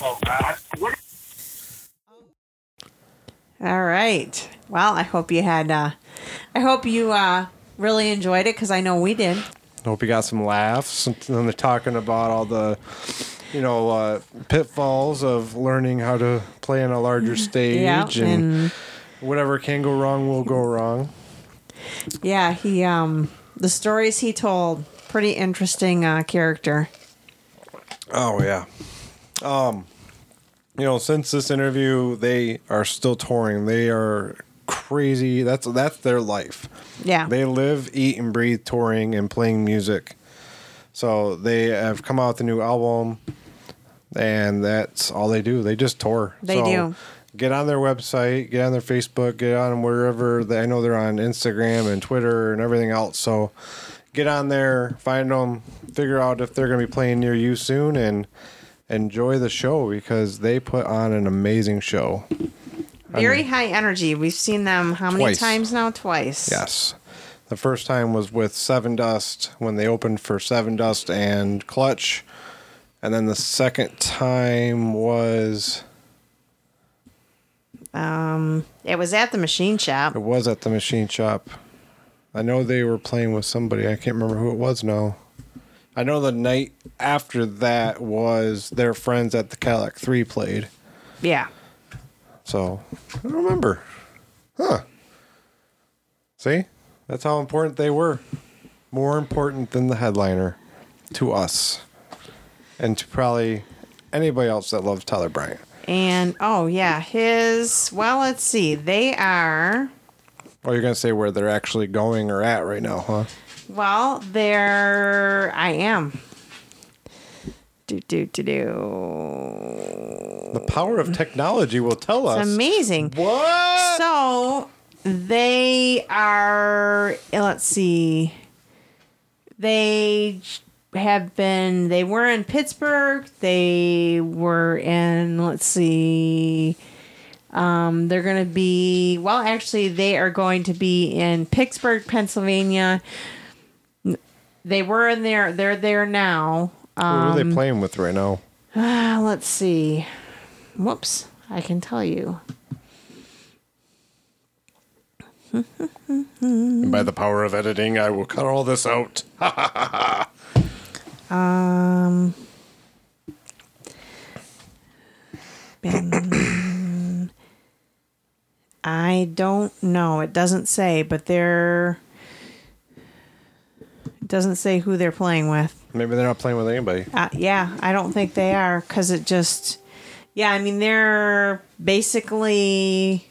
All right. Well, I hope you had. I hope you really enjoyed it because I know we did. Hope you got some laughs. And then they're talking about all the, pitfalls of learning how to play on a larger stage, Yeah, and whatever can go wrong will go wrong. yeah, he the stories he told, pretty interesting character. Oh yeah. Since this interview, they are still touring. They are crazy. That's their life. Yeah. They live, eat, and breathe touring and playing music. So they have come out with a new album, and that's all they do. They just tour. They do. Get on their website, get on their Facebook, get on wherever. I know they're on Instagram and Twitter and everything else. So get on there, find them, figure out if they're going to be playing near you soon, and enjoy the show because they put on an amazing show. Very high energy. We've seen them how many Twice. times now? Twice. Yes. The first time was with Seven Dust when they opened for Seven Dust and Clutch. And then the second time was It was at the machine shop. at the Machine Shop. I know they were playing with somebody. I can't remember who it was now. I know the night after that was their friends at the Cadillac 3 played. Yeah. So, I don't remember. Huh. See? That's how important they were. More important than the headliner to us. And to probably anybody else that loves Tyler Bryant. And oh yeah, let's see. They are Oh, you're gonna say where they're actually going or at right now, huh? I am. Do. The power of technology will tell us. It's amazing. What? So they are, let's see. They were in Pittsburgh. They were in, let's see. They're going to be, they are going to be in Pittsburgh, Pennsylvania. They were in there. They're there now. Who are they playing with right now? Let's see. Whoops. I can tell you. And by the power of editing, I will cut all this out. I don't know. It doesn't say, but it doesn't say who they're playing with. Maybe they're not playing with anybody. Yeah, I don't think they are because it just. Yeah, I mean they're basically.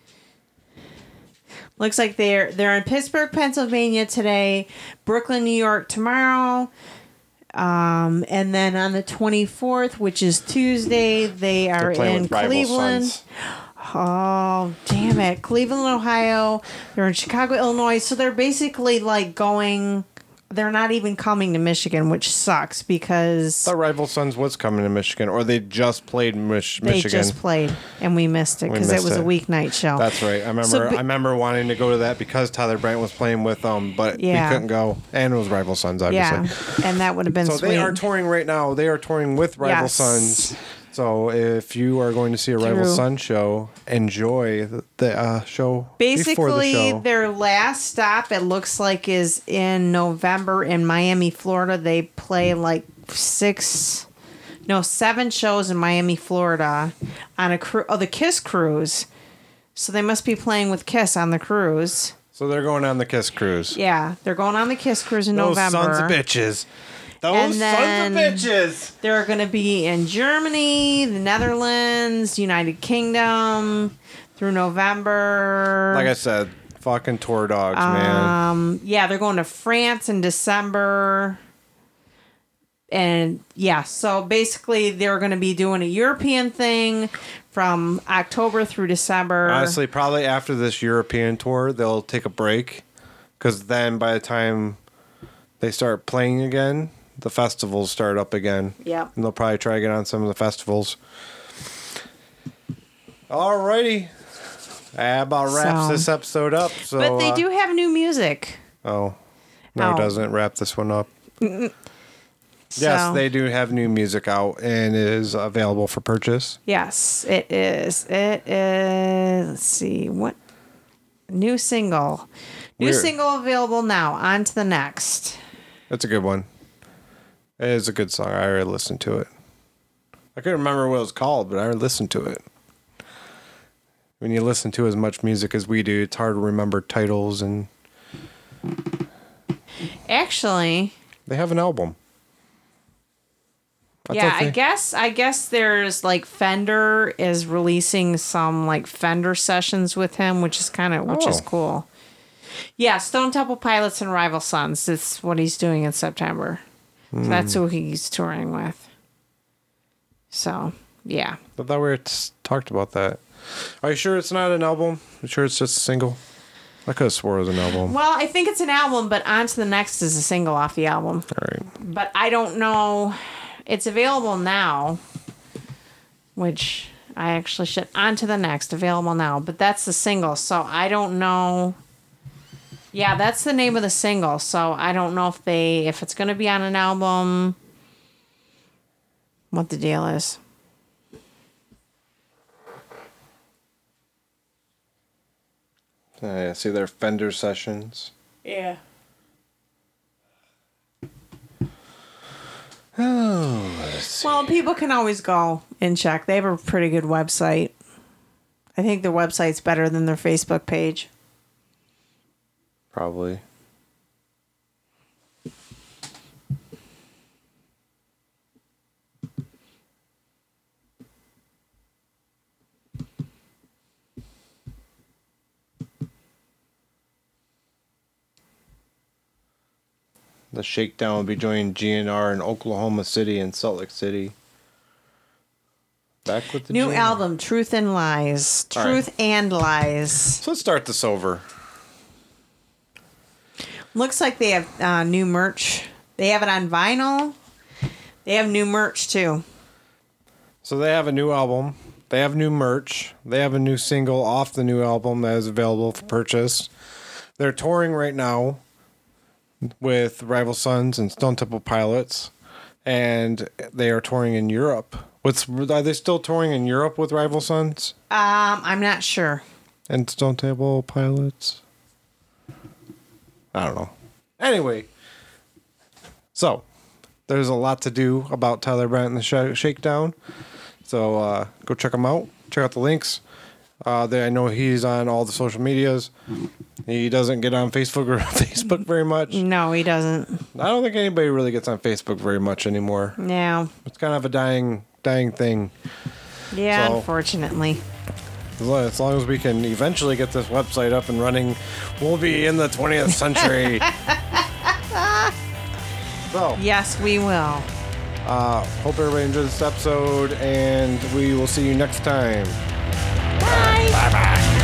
Looks like they're in Pittsburgh, Pennsylvania today, Brooklyn, New York tomorrow, and then on the 24th, which is Tuesday, they are in Cleveland. Oh, damn it. Cleveland, Ohio. They're in Chicago, Illinois. So they're basically like going. They're not even coming to Michigan, which sucks because The Rival Sons was coming to Michigan, or they just played Michigan. they just played and we missed it because it missed was a it. weeknight show. That's right. I remember wanting to go to that because Tyler Bryant was playing with them, but Yeah. we couldn't go. And it was Rival Sons, obviously. Yeah, and that would have been So sweet. they are touring right now. They are touring with Rival Yes. Sons. So if you are going to see a Rival True. Sons show, enjoy the show before the Basically, show. their last stop, it looks like, is in November in Miami, Florida. They play like 7 shows in Miami, Florida on a the Kiss cruise. So they must be playing with Kiss on the cruise. So they're going on the Kiss cruise. Yeah, they're going on the Kiss cruise in Those November. sons of bitches. Those And sons then- of bitches. They're going to be in Germany, the Netherlands, United Kingdom through November. Like I said, fucking tour dogs, man. Yeah, they're going to France in December. And yeah, so basically they're going to be doing a European thing from October through December. Honestly, probably after this European tour, they'll take a break. Because then by the time they start playing again, the festivals start up again. Yep. And they'll probably try to get on some of the festivals. Alrighty. That about wraps So- this episode up. So, But they do have new music. Oh. No, it Oh. doesn't wrap this one up. Yes, So- they do have new music out and it is available for purchase. Yes, it is. It is. Let's see. What? New single. New Weird. single available now. On to the next. It's a good one. It is a good song. I already listened to it. I couldn't remember what it was called, but I already listened to it. When you listen to as much music as we do, it's hard to remember titles, and Actually, they have an album. yeah, thought they- I guess there's like Fender is releasing some like Fender sessions with him, which is Oh. cool. Yeah, Stone Temple Pilots and Rival Sons. That's what he's doing in September. So that's who he's touring with. So, yeah. I thought we talked about that. Are you sure it's not an album? You sure it's just a single? I could have swore it was an album. Well, I think it's an album, but On to the Next is a single off the album. All right. But I don't know. It's available now, which I actually should. On to the Next, available now. But that's the single, so I don't know. Yeah, that's the name of the single, so I don't know if it's going to be on an album, what the deal is. Yeah, see their Fender sessions. Yeah. Oh, let's see. Well, people can always go and check. They have a pretty good website. I think their website's better than their Facebook page. Probably. The Shakedown will be joining GNR in Oklahoma City and Salt Lake City. Back with the New GNR. album, Truth and Lies. All right. Truth and Lies. So let's start this over. Looks like they have new merch. They have it on vinyl. They have new merch too. So they have a new album. They have new merch. They have a new single off the new album that is available for purchase. They're touring right now with Rival Sons and Stone Temple Pilots, and they are touring in Europe. Are they still touring in Europe with Rival Sons I'm not sure. and Stone Temple Pilots? I don't know. Anyway, so there's a lot to do about Tyler Bryant and the Shakedown. So go check him out. Check out the links. I know he's on all the social medias. He doesn't get on Facebook very much. No, he doesn't. I don't think anybody really gets on Facebook very much anymore. No. It's kind of a dying thing. Yeah, So- unfortunately. As long as we can eventually get this website up and running, we'll be in the 20th century. So, Yes, we will. hope everybody enjoyed this episode, and we will see you next time. Bye. Bye-bye.